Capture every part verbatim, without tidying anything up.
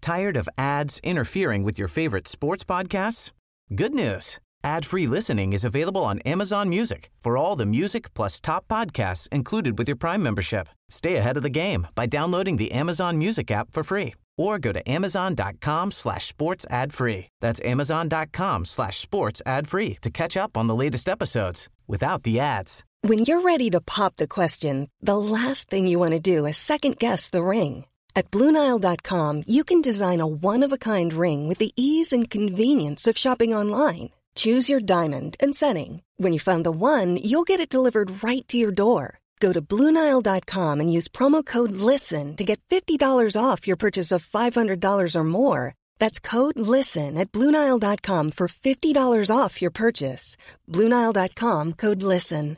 Tired of ads interfering with your favorite sports podcasts? Good news. Ad-free listening is available on Amazon Music for all the music plus top podcasts included with your Prime membership. Stay ahead of the game by downloading the Amazon Music app for free or go to amazon.com slash sports ad free. That's amazon.com slash sports ad free to catch up on the latest episodes without the ads. When you're ready to pop the question, the last thing you want to do is second-guess the ring. At Blue Nile dot com, you can design a one-of-a-kind ring with the ease and convenience of shopping online. Choose your diamond and setting. When you find the one, you'll get it delivered right to your door. Go to Blue Nile dot com and use promo code LISTEN to get fifty dollars off your purchase of five hundred dollars or more. That's code LISTEN at Blue Nile dot com for fifty dollars off your purchase. Blue Nile dot com, code LISTEN.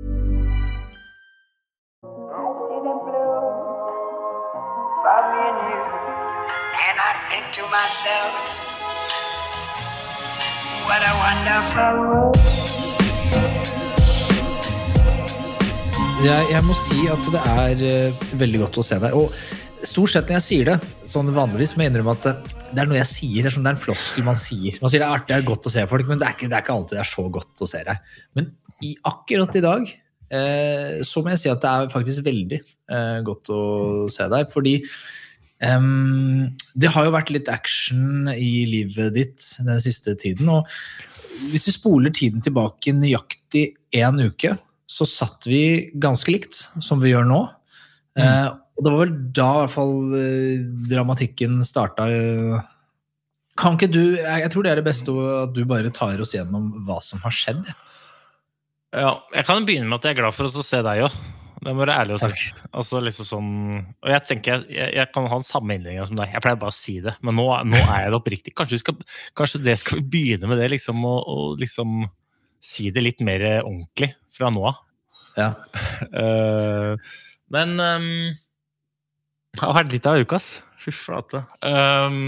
And I think to myself, what a wonderful world. Jeg, jeg må si at det er uh, veldig godt å se deg. Og stort sett når jeg sier det, sånn vanligvis må jeg innrømme at det, det er noe jeg sier, det er, sånn, det er en floskel man sier. Man sier det er artig, det er godt å se folk, men det er ikke, det er ikke alltid det er så godt å se deg. Men i, akkurat i dag, uh, så må jeg si at det er faktisk veldig uh, godt å se deg, fordi Um, det har jo vært litt action i livet ditt den siste tiden, og hvis vi spoler tiden tilbake nøyaktig en uke, så satt vi ganske likt som vi gjør nå. Mm. Uh, og det var vel da i hvert fall uh, dramatikken startet. Kan ikke du, jeg, jeg tror det er det beste at du bare tar oss gjennom hva som har skjedd. Ja, jeg kan begynne med at jeg er glad for å se deg også. Det må være ærlig å si. Altså, liksom sånn, og jeg tenker, jeg, jeg kan ha den samme innledningen som deg. Jeg pleier bare å si det, men nå, nå er jeg det oppriktig. Kanskje, vi skal, kanskje det skal vi begynne med det, liksom, og, og liksom si det litt mer ordentlig fra nå av. Ja. uh, men um, det har vært litt av ukas. Fy flate. Um,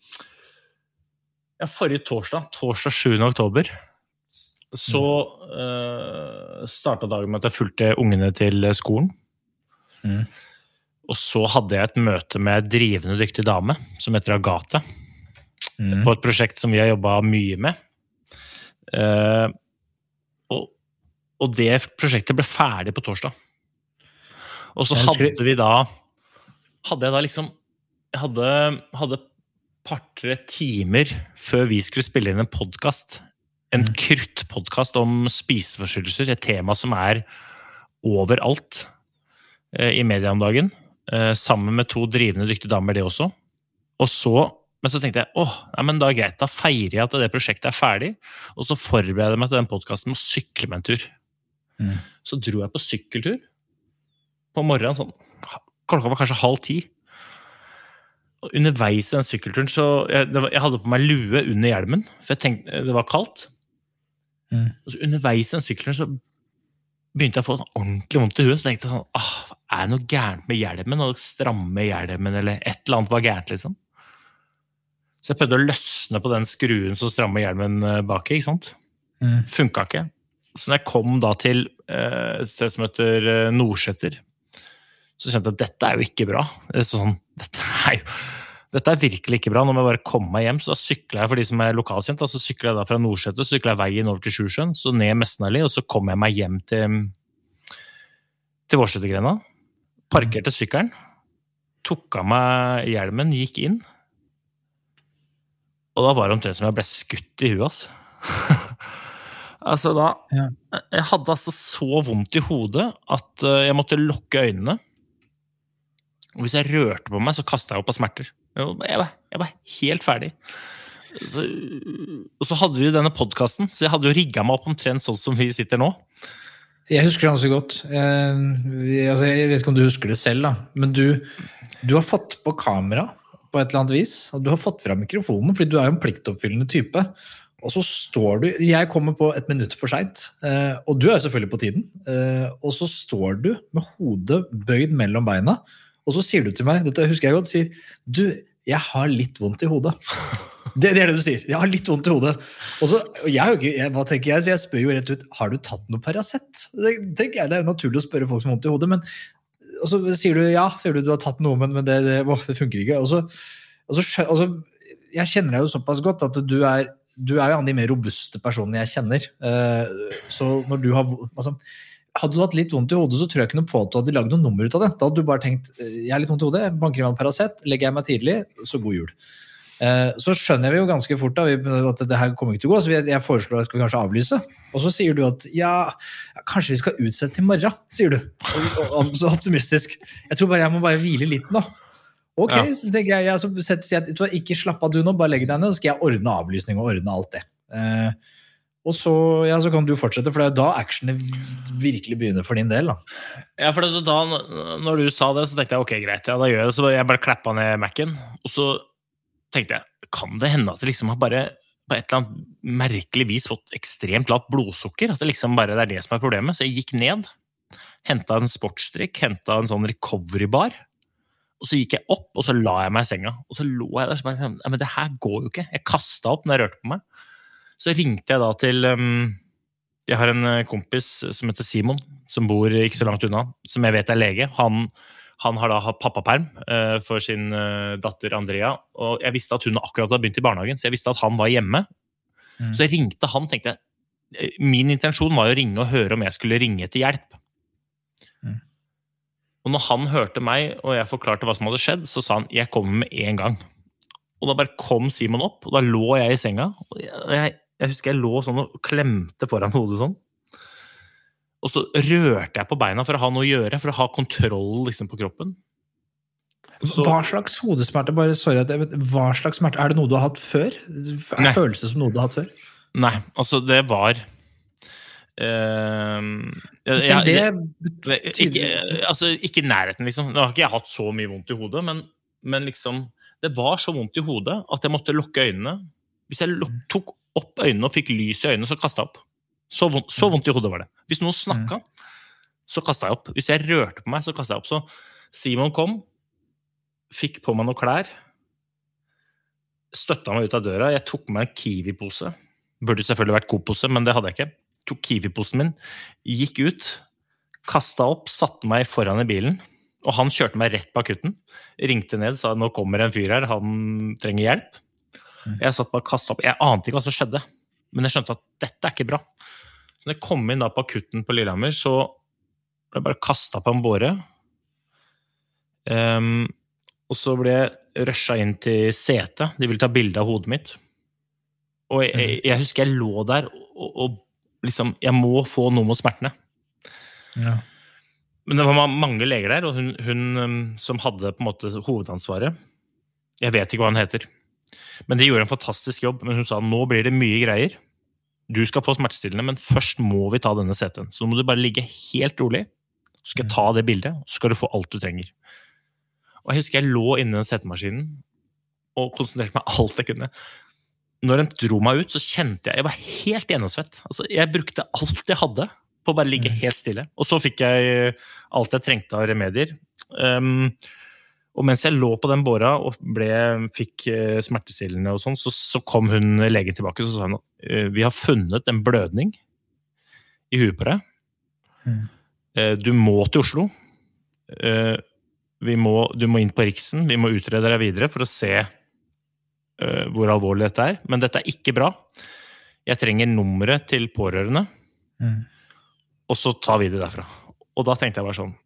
ja, forrige torsdag, torsdag sjuende oktober, så uh, startet dagen med at jeg fulgte ungene til skolen. Mm. Og så hadde jeg et møte med en drivende dyktig dame som heter Agathe, mm. på et prosjekt som vi har jobbet mye med. Uh, og, og det prosjektet ble ferdig på torsdag. Og så hadde vi da hadde jeg da liksom jeg hadde, hadde par-tre timer før vi skulle spille inn en podcast. En kruttpodcast om spiseforstyrrelser, et tema som er overalt eh, i media om dagen, eh, sammen med to drivende dyktige damer det også. Og så, men så tenkte jeg, åh, ja, men da er greit, da feirer jeg at det prosjektet er ferdig, og så forbereder jeg meg til den podcasten med å sykle med en tur. Mm. Så dro jeg på sykkeltur på morgenen, sånn, klokka var kanskje halv ti. Og underveis i den sykkelturen, så jeg, det var, jeg hadde på meg lue under hjelmen, for jeg tenkte det var kaldt. Mm. Og så underveis i den sykkelturen, så begynte jeg å få en ordentlig vondt i huet, så tenkte jeg sånn, ah, er det noe gærent med hjelmen, og stramme hjelmen, eller et eller annet var gærent, liksom. Så jeg prøvde å løsne på den skruen som strammer hjelmen bak, ikke sant? Mm. Funket ikke. Så når jeg kom da til eh, et sted som heter Nordsetter, så kjente jeg at dette er jo ikke bra. Det er sånn, dette er jo dette er virkelig ikke bra. Nå må jeg bare komme meg hjem, så da sykler jeg for de som er lokalkjent, så sykler jeg da fra Nordsetet, så sykler jeg veien over til Sjusjøen, så ned Mestnali, og så kommer jeg meg hjem til, til Vårsetergrena, parkerte sykkelen, tok av meg hjelmen, gikk inn, og da var det omtrent som jeg ble skutt i huet, altså. altså da, ja. Jeg hadde altså så vondt i hodet, at jeg måtte lukke øynene, og hvis jeg rørte på meg, så kastet jeg opp av smerter. Jeg var, jeg var helt ferdig. Så, og så hadde vi denne podcasten, så jeg hadde jo rigget meg opp omtrent sånn som vi sitter nå. Jeg husker det ganske godt. Jeg, altså, jeg vet ikke om du husker det selv, da. Men du, du har fått på kamera på et eller annet vis, og du har fått fra mikrofonen, fordi du er jo en pliktoppfyllende type. Og så står du, jeg kommer på et minutt for sent, og du er jo selvfølgelig på tiden, og så står du med hodet bøyd mellom beina, og så sier du til meg, dette husker jeg godt, sier, du, jeg har litt vondt i hodet. Det, det er det du sier, jeg har litt vondt i hodet. Og så, og jeg, jeg, hva tenker jeg? Så jeg spør jo rett ut, har du tatt noe Paracet? Det tenker jeg, det er jo naturlig å spørre folk som har vondt i hodet, men og så sier du, ja, sier du, du har tatt noe, men, men det, det, åh, det funker ikke. Og så, og så, altså, jeg kjenner deg jo såpass godt at du er, du er jo en av de mer robuste personene jeg kjenner. Uh, så når du har, altså, hadde du hatt litt vondt i hodet, så tror jeg ikke noe på at du hadde laget noen nummer ut av det. Da hadde du bare tenkt, jeg har litt vondt i hodet, jeg banker i meg en Paracet, legger jeg meg tidlig, så god jul. Uh, så skjønner vi jo ganske fort da, at det her kommer ikke til å gå, så jeg foreslår at skal vi kanskje avlyse. Og så sier du at, ja, kanskje vi skal utsette til morgen, sier du. Så optimistisk. Jeg tror bare jeg må bare hvile litt nå. Ok, ja. Så tenker jeg, jeg, så setter jeg, jeg ikke slapp av du nå, bare legg deg ned, så skal jeg ordne avlysning og ordne alt det. Uh, Og så, ja, så kan du fortsette, for det er da actionet virkelig begynner for din del. Da. Ja, for da, når du sa det, så tenkte jeg, ok, greit, ja, da gjør jeg det. Så jeg bare klappet ned Mac'en, og så tenkte jeg, kan det hende at det liksom har bare på et eller annet merkelig vis fått ekstremt lavt blodsukker? At det liksom bare det er det som er problemet? Så jeg gikk ned, hentet en sportsdrikk, hentet en sånn recovery-bar, og så gikk jeg opp, og så la jeg meg i senga. Og så lå jeg der, så bare, ja, men det her går jo ikke. Jeg kastet opp når jeg rørte på meg. Så ringte jeg da til, um, jeg har en kompis som heter Simon, som bor ikke så langt unna, som jeg vet er lege. Han, han har da hatt pappaperm uh, for sin uh, datter Andrea, og jeg visste at hun akkurat hadde begynt i barnehagen, så jeg visste at han var hjemme. Mm. Så jeg ringte han, tenkte jeg, min intensjon var jo å ringe og høre om jeg skulle ringe til hjelp. Mm. Og når han hørte meg, og jeg forklarte hva som hadde skjedd, så sa han, jeg kommer med en gang. Og da bare kom Simon opp, og da lå jeg i senga, og jeg, jeg Jeg husker jeg lå sånn og klemte foran hodet sånn. Og så rørte jeg på beina for å ha noe å gjøre, for å ha kontroll liksom, på kroppen. Så... Hva slags hodesmerte, bare sorry, at jeg vet, hva slags smerte, er det noe du har hatt før? Er det følelse som noe du har hatt før? Nei, altså det var... Uh, jeg, jeg, det, ikke, altså, ikke nærheten, liksom. Nå har ikke jeg hatt så mye vondt i hodet, men, men liksom, det var så vondt i hodet at jeg måtte lukke øynene. Hvis jeg luk, tok opp øynene og fikk lys i øynene, så kastet jeg opp. Så vondt, så vondt i hodet var det. Hvis noen snakket, så kastet jeg opp. Hvis jeg rørte på meg, så kastet jeg opp. Så Simon kom, fikk på meg noen klær, støttet meg ut av døra, jeg tok meg en Kiwi-pose. Burde selvfølgelig vært Coop-pose, men det hadde jeg ikke. Tok Kiwi-posen min, gikk ut, kastet opp, satte meg foran i bilen, og han kjørte meg rett på akutten, ringte ned, sa nå kommer en fyr her, han trenger hjelp. Jeg satt bare og kastet opp. Jeg ante ikke hva som skjedde, men jeg skjønte at dette er ikke bra. Så når jeg kom inn da på akutten på Lillehammer, så ble jeg bare kastet på en båre. Um, og så ble jeg rushet inn til setet. De ville ta bilde av hodet mitt. Og jeg, jeg, jeg husker jeg lå der, og, og liksom, jeg må få noe mot smertene. Ja. Men det var mange leger der, og hun, hun som hadde på en måte hovedansvaret, jeg vet ikke hva han heter, men de gjorde en fantastisk jobb, men hun sa, nå blir det mye greier. Du skal få smertestillende, men først må vi ta denne seten. Så nå må du bare ligge helt rolig, så skal jeg ta det bildet, så skal du få alt du trenger. Og jeg husker jeg lå inne i den setemaskinen, og konsentrerte meg alt jeg kunne. Når de dro meg ut, så kjente jeg, jeg var helt gjennomsvett. Altså, jeg brukte alt jeg hadde på å bare ligge helt stille. Og så fikk jeg alt jeg trengte av remedier. Um, Og mens jeg lå på den båra og ble, fikk smertestillende og sånn, så, så kom hun legen tilbake og så sa hun, vi har funnet en blødning i huet på deg. Mm. Du må til Oslo. Vi må, du må inn på Riksen. Vi må utrede deg videre for å se hvor alvorlig dette er. Men dette er ikke bra. Jeg trenger nummeret til pårørende. Mm. Og så tar vi det derfra. Og da tenkte jeg bare sånn,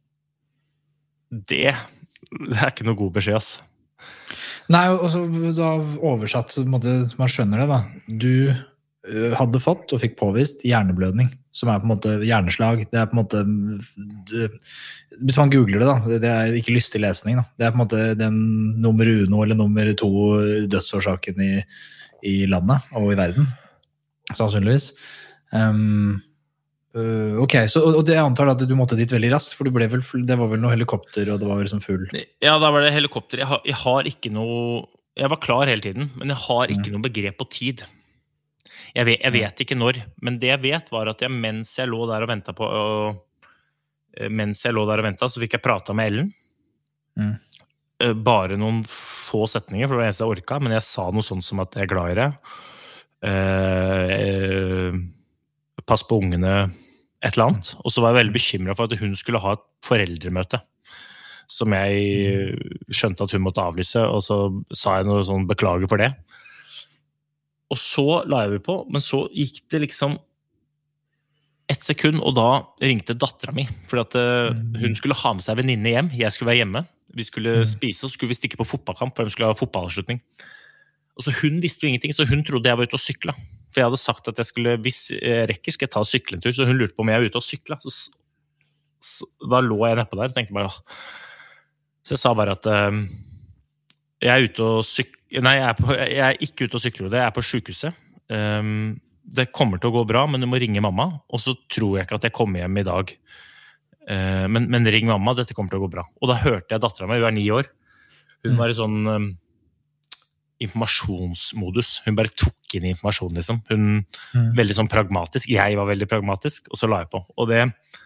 det det er ikke noe god beskjed, ass. Nei, og så da oversatt, så måtte man skjønner det da. Du uh, hadde fått og fikk påvist hjerneblødning, som er på en måte hjerneslag. Det er på en måte, du, hvis man googler det da, det er ikke lystig lesning da. Det er på en måte den nummer uno eller nummer to dødsårsaken i, i landet og i verden, sannsynligvis. Um, Uh, ok, så, og det antar at du måtte dit veldig raskt, for du ble vel, det var vel noe helikopter, og det var vel som full. Ja, da var det helikopter. Jeg har, jeg har ikke noe, jeg var klar hele tiden, men jeg har ikke mm. noe begrep på tid. Jeg vet, jeg vet ikke når, men det jeg vet var at jeg, mens jeg lå der og ventet på, og, mens jeg lå der og ventet, så fikk jeg prate med Ellen. Mm. Uh, bare noen få setninger, for det var eneste jeg orket, men jeg sa noe sånt som at jeg er glad i det. Uh, uh, pass på ungene, et eller annet. Og så var jeg veldig bekymret for at hun skulle ha et foreldremøte. som jeg skjønte at hun måtte avlyse, og så sa jeg noe sånn beklager for det. Og så la jeg på, men så gikk det liksom ett sekund, og da ringte datteren min, for at uh, hun skulle ha med seg venninne hjem, jeg skulle være hjemme, vi skulle spise, og så skulle vi stikke på fotballkamp, for de skulle ha fotballavslutning. Og så hun visste jo ingenting, så hun trodde jeg var ute og sykla. For jeg hadde sagt at jeg skulle, hvis jeg rekker, skal jeg ta og sykle en tur, så hun lurte på om jeg var ute og sykla. Så, så, da lå jeg nedpå der, og tenkte bare, så jeg sa bare at uh, jeg er ute og sykler, nei, jeg er, på, jeg er ikke ute og sykler, jeg er på sykehuset. Um, det kommer til å gå bra, men du må ringe mamma, og så tror jeg ikke at jeg kommer hjem i dag. Uh, men, men ring mamma, dette kommer til å gå bra. Og da hørte jeg datteren min, hun er ni år, hun var i sånn... Um, informasjonsmodus. Hun bare tok inn informasjon, liksom. Hun mm. veldig sånn pragmatisk. Jeg var veldig pragmatisk, og så la jeg på. Og det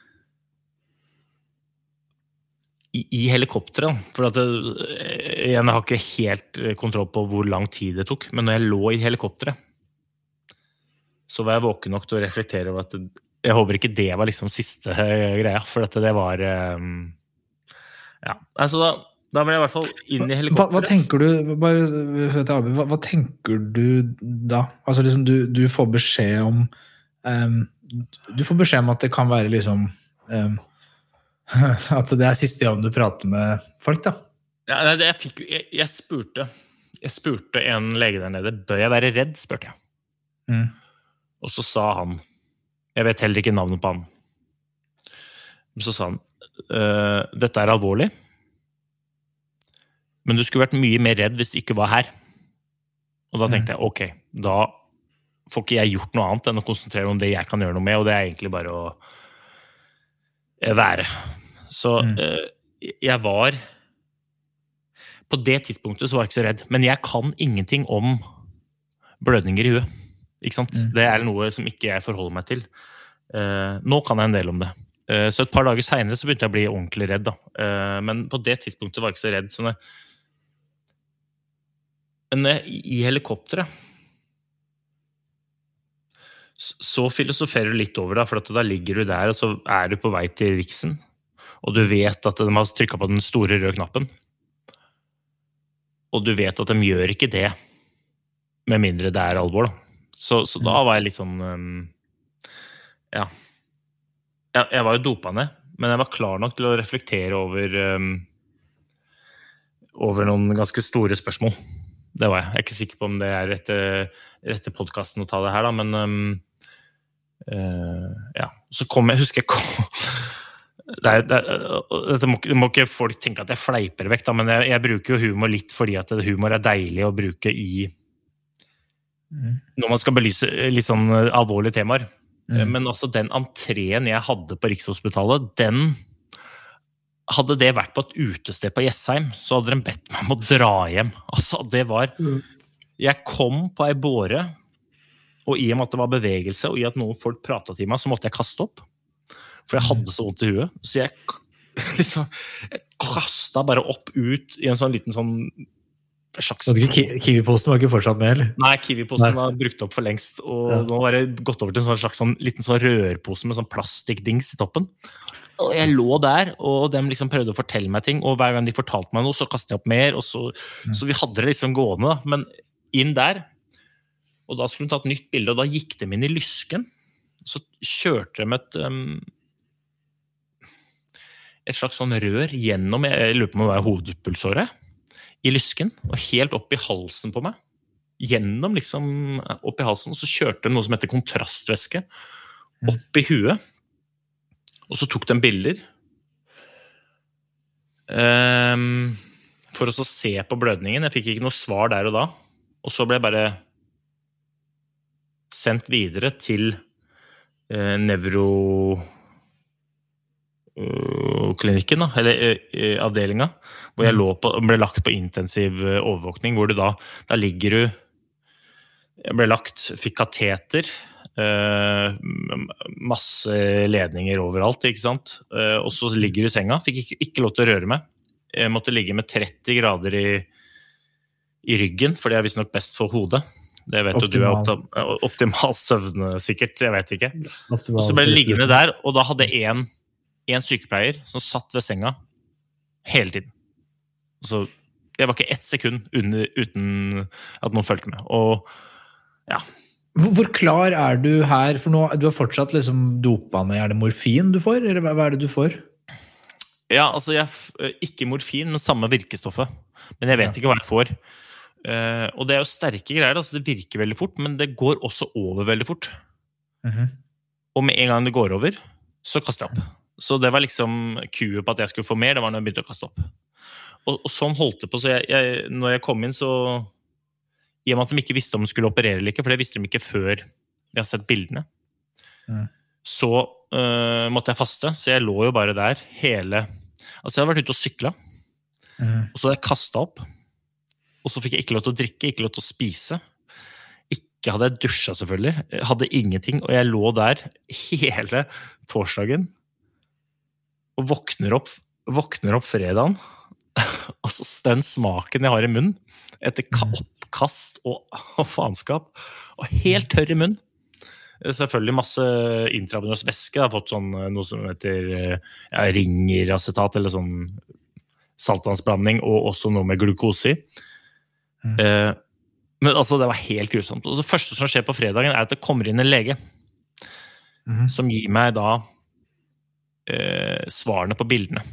i, i helikopteret, for at det, jeg har ikke helt kontroll på hvor lang tid det tok, men når jeg lå i helikopteret, så var jeg våken nok til å reflektere over at det, jeg håper ikke det var liksom siste greia, for at det var um, ja, altså da Da ble jeg i hvert fall inn i helikopteret. Hva, hva tenker du, bare, hva, hva tenker du da? Altså liksom du, du får beskjed om, um, du får beskjed om at det kan være liksom, um, at det er siste gang du prater med folk da? Ja, det, jeg, fikk, jeg, jeg spurte, jeg spurte en lege der nede, bør jeg være redd, spurte jeg. Mm. Og så sa han, jeg vet heller ikke navnet på han, men så sa han, dette er alvorlig, men du skulle vært mye mer redd hvis du ikke var her. Og da tenkte jeg, ok, da får ikke jeg gjort noe annet enn å konsentrere om det jeg kan gjøre noe med, og det er egentlig bare å være. Så mm. eh, jeg var, på det tidspunktet så var jeg ikke så redd, men jeg kan ingenting om blødninger i huet, ikke sant? Mm. Det er noe som ikke jeg forholder meg til. Eh, nå kan jeg en del om det. Eh, så et par dager senere så begynte jeg å bli ordentlig redd da. Eh, men på det tidspunktet var jeg ikke så redd, sånn at men i helikopteret så filosoferer du litt over da, for at da ligger du der, og så er du på vei til Riksen, og du vet at de har trykket på den store røde knappen, og du vet at de gjør ikke det, med mindre det er alvor da. Så, så da var jeg litt sånn, um, ja, jeg, jeg var jo dopet ned, men jeg var klar nok til å reflektere over, um, over noen ganske store spørsmål. Det var jeg. Jeg er ikke sikker på om det er rette, rette podcasten å ta det her da, men um, uh, ja, så kom jeg, husker jeg kom, det er, det er, dette må, må ikke folk tenke at jeg fleiper vekk da, men jeg, jeg bruker jo humor litt fordi at humor er deilig å bruke i mm. når man skal belyse litt sånn alvorlige temaer. Mm. Men også den entreen jeg hadde på Rikshospitalet, den hadde det vært på et utested på Jessheim, så hadde de bedt meg om å dra hjem. Altså, det var... Jeg kom på ei båre, og i og med at det var bevegelse, og i at noen folk pratet til meg, så måtte jeg kaste opp. For jeg hadde så vondt i huet. Så jeg, liksom, jeg kastet bare opp ut i en sånn liten sånn... Slags... Kiwi-posten var ikke fortsatt med, eller? Nei, Kiwi-posten var brukt opp for lengst, og ja. Nå var det gått over til en sånn slags sånn, liten sånn rørpose med sånn plastikkdings i toppen. Og jeg lå der, og de liksom prøvde å fortelle meg ting, og hver gang de fortalte meg noe, så kastet jeg opp mer, og så, mm. så vi hadde det liksom gående da. Men inn der, og da skulle de ta et nytt bilde, og da gikk de inn i lysken, så kjørte de et, um, et slags sånn rør gjennom, jeg lurer på om det var hovedpulsåret, i lysken, og helt opp i halsen på meg, gjennom liksom opp i halsen, og så kjørte de noe som heter kontrastvæske, opp i huet, og så tok de bilder um, for å så se på blødningen. Jeg fikk ikke noe svar der og da. Og så ble jeg bare sendt videre til uh, nevroklinikken, uh, eller uh, avdelingen, hvor jeg lå på, ble lagt på intensiv uh, overvåkning, hvor du da, da ligger du, jeg ble lagt, fikk kateter, Uh, masse ledninger overalt, ikke sant? Uh, og så ligger du i senga, fikk ikke, ikke lov til å røre meg. Jeg måtte ligge med tretti grader i, i ryggen, for det er visst nok best for hodet. Det vet optimal. Du, du er optimal, optimal søvn, sikkert, jeg vet ikke. Optimal. Og så ble jeg liggende der, og da hadde en, en sykepleier som satt ved senga, hele tiden. Så jeg var ikke ett sekund under, uten at noen følte med. Og ja. Hvor klar er du her? For nå, du har fortsatt liksom dopene. Er det morfin du får, eller hva er det du får? Ja, altså jeg ikke morfin, men samme virkestoffet. Men jeg vet ja. ikke hva jeg får. Uh, og det er jo sterke greier, altså det virker veldig fort, men det går også over veldig fort. Mm-hmm. Og med en gang det går over, så kaster jeg opp. Så det var liksom kuet på at jeg skulle få mer, det var når jeg begynte å kaste opp. Og, og sånn holdt det på, så jeg, jeg, når jeg kom inn, så i og med at de ikke visste om de skulle operere eller ikke, for det visste de ikke før jeg har sett bildene, mm. så uh, måtte jeg faste, så jeg lå jo bare der hele, altså jeg hadde vært ute og syklet, mm. og så hadde jeg kastet opp, og så fikk jeg ikke lov til å drikke, ikke lov til å spise, ikke hadde jeg dusjet selvfølgelig, jeg hadde ingenting, og jeg lå der hele torsdagen, og våkner opp, våkner opp fredagen, altså den smaken jeg har i munnen etter oppkast og, og faenskap og helt tørr i munnen selvfølgelig masse intravenøs væske jeg har fått sånn, noe som heter ja, ringeracetat eller sånn saltvannsblanding og også noe med glukose i mm. eh, men altså det var helt grusomt og det første som skjer på fredagen er at det kommer inn en lege mm. som gir meg da eh, svarene på bildene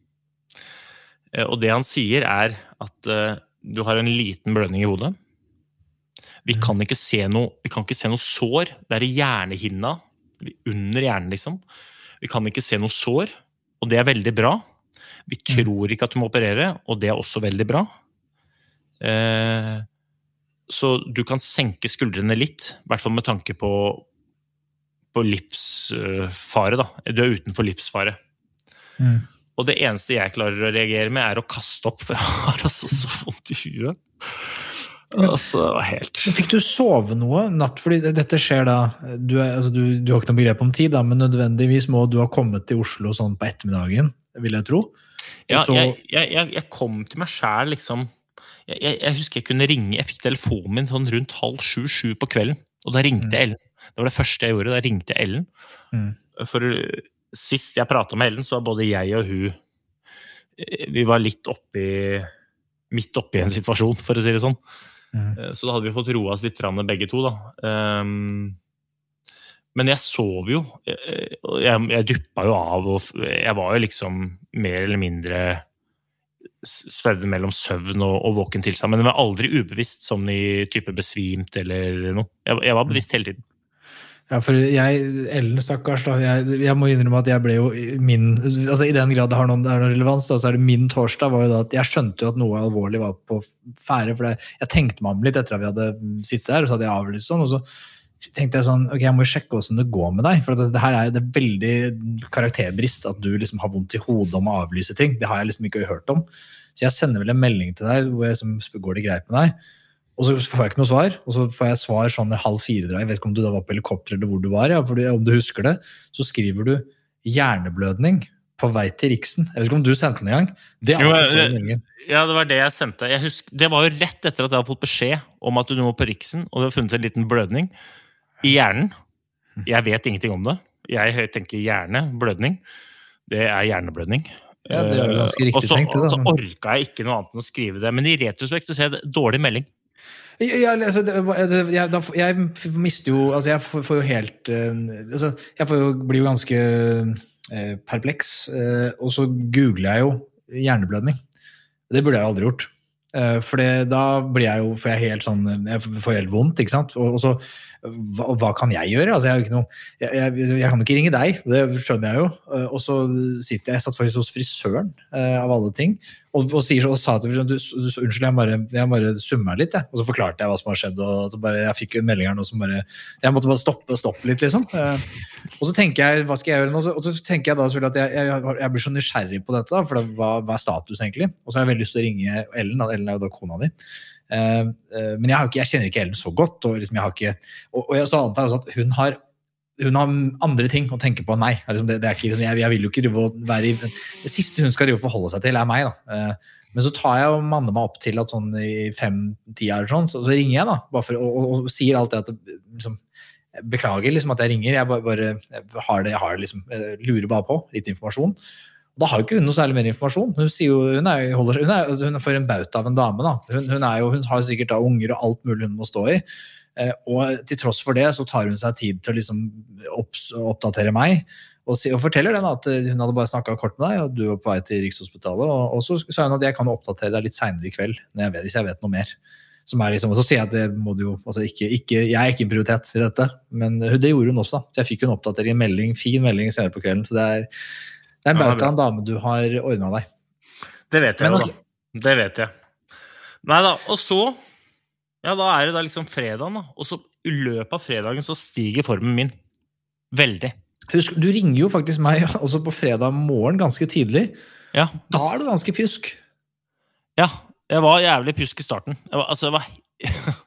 og det han sier er at uh, du har en liten blødning i hodet. Vi kan ikke se noe, vi kan ikke se noe sår. Det er i hjernehinna, under hjernen liksom. Vi kan ikke se noe sår, og det er veldig bra. Vi tror ikke at du må operere, og det er også veldig bra. Uh, så du kan senke skuldrene litt, i hvert fall med tanke på, på livsfare da. Du er utenfor livsfare. Mm. Og det eneste jeg klarer å reagere med er å kaste opp, for jeg har altså så vondt i huet. Altså, helt... Fikk du sove noe natt? Fordi dette skjer da, du, er, altså, du, du har ikke noe begrep om tid da, men nødvendigvis må du ha kommet til Oslo sånn på ettermiddagen, vil jeg tro. Ja, så... jeg, jeg, jeg kom til meg selv liksom, jeg, jeg, jeg husker jeg kunne ringe, jeg fikk telefonen min sånn rundt halv sju, sju på kvelden, og da ringte mm. Ellen. Det var det første jeg gjorde, da ringte jeg Ellen. Mm. For... Sist jeg pratet med Ellen, så var både jeg og hun, vi var litt oppi, midt oppi en situasjon, for å si det sånn. Mm. Så da hadde vi fått roa oss litt begge to, da. Um, men jeg sov jo, jeg, jeg duppet jo av, og jeg var jo liksom mer eller mindre svevde mellom søvn og, og våken tilstand, men det var aldri ubevisst som i type besvimt eller noe. Jeg, jeg var bevisst hele tiden. Ja, for jeg, Ellen stakkars da, jeg, jeg må innrømme at jeg ble jo min, altså i den grad det har noen, det er noen relevans, da, så er det min torsdag var jo da at jeg skjønte jo at noe alvorlig var på fære, for det, jeg tenkte meg om litt etter at vi hadde sittet der, og så hadde jeg avlyst sånn, og så tenkte jeg sånn, ok, jeg må jo sjekke hvordan det går med deg, for det, det her er det veldig karakterbrist at du liksom har vondt i hodet om å avlyse ting, det har jeg liksom ikke hørt om, så jeg sender vel en melding til deg, hvor jeg som går det greit med deg, og så får jeg ikke noe svar, og så får jeg svar sånn i halv fire dra. Jeg vet ikke om du da var på helikopter eller hvor du var, ja, fordi om du husker det, så skriver du hjerneblødning på vei til Riksen. Jeg vet ikke om du sendte den en gang. Det jo, det, ja, det var det jeg sendte. Jeg husker, det var jo rett etter at jeg hadde fått beskjed om at du må på Riksen, og du har funnet en liten blødning i hjernen. Jeg vet ingenting om det. Jeg tenker hjerne, blødning. Det er hjerneblødning. Ja, det er jo ganske riktig så, tenkt det da. Og så orket jeg ikke noe annet enn å skrive det. Men i retrospekt så ser jeg det dårlig melding. Ja, altså, det, det, jeg, da, jeg mister jo, altså jeg får, får jo helt, uh, altså jeg får jo, blir jo ganske uh, perpleks, uh, og så googler jeg jo hjerneblødning. Det burde jeg jo aldri gjort. Uh, for det, da blir jeg jo, får jeg helt sånn, jeg får helt vondt, ikke sant? Og, og så, hva, hva kan jeg gjøre? Altså, jeg har jo ikke noe, jeg, jeg, jeg kan ikke ringe deg, det skjønner jeg jo. Uh, og så sitter jeg, jeg satt faktisk hos frisøren uh, av alle ting, og, og, sier, og sa til meg, du, du, unnskyld, jeg bare, jeg bare summer litt, jeg. Og så forklarte jeg hva som har skjedd, og så bare, jeg fikk en melding her nå som bare, jeg måtte bare stoppe, stoppe litt, liksom. Uh, og så tenker jeg, hva skal jeg gjøre nå? Og så tenker jeg da selvfølgelig at jeg, jeg, jeg blir så nysgjerrig på dette, for det, hva, hva er status egentlig? Og så har jeg veldig lyst til å ringe Ellen, Ellen er jo da kona di. Uh, uh, men jeg, har ikke, jeg kjenner ikke Ellen så godt, og liksom jeg har ikke, og, og jeg så antar også at hun har, hun har andre ting å tenke på enn meg. Det, det er ikke, jeg, jeg vil jo ikke være i, det siste hun skal forholde seg til er meg da. Men så tar jeg og manner meg opp til at sånn i fem-ti er sånn, så, så ringer jeg da, bare for, og, og, og sier alt det at liksom, beklager liksom at jeg ringer, jeg bare, bare jeg har det, jeg har det liksom, jeg lurer bare på litt informasjon. Da har jo ikke hun noe særlig mer informasjon. Hun sier jo, hun er, holder, hun er, hun er for en baut av en dame da. Hun, hun, er jo, hun har sikkert da unger og alt mulig hun må stå i. Eh, og til tross for det så tar hun seg tid til å liksom opp, oppdatere meg. Og, si, og forteller den at hun hadde bare snakket kort med deg, og du var på vei til Rikshospitalet. Og, og så sa hun at jeg kan oppdatere deg litt senere i kveld, når jeg vet, hvis jeg vet noe mer. Som er liksom, og så sier jeg at det må du jo, altså ikke, ikke, jeg er ikke en prioritet i dette, men det gjorde hun også. Så jeg fikk en oppdatering, en melding, fin melding senere på kvelden. Så det er, det er en bauta en dame du har ordnet deg. Det vet jeg men, jo da. Det vet jeg. Neida, og så, ja da er det da liksom fredagen da, og så i løpet av fredagen så stiger formen min. Veldig. Husk, du ringer jo faktisk meg også på fredag morgen ganske tidlig. Ja. Da er du ganske pjusk. Ja, jeg var jævlig pjusk i starten. Jeg var, altså, jeg var...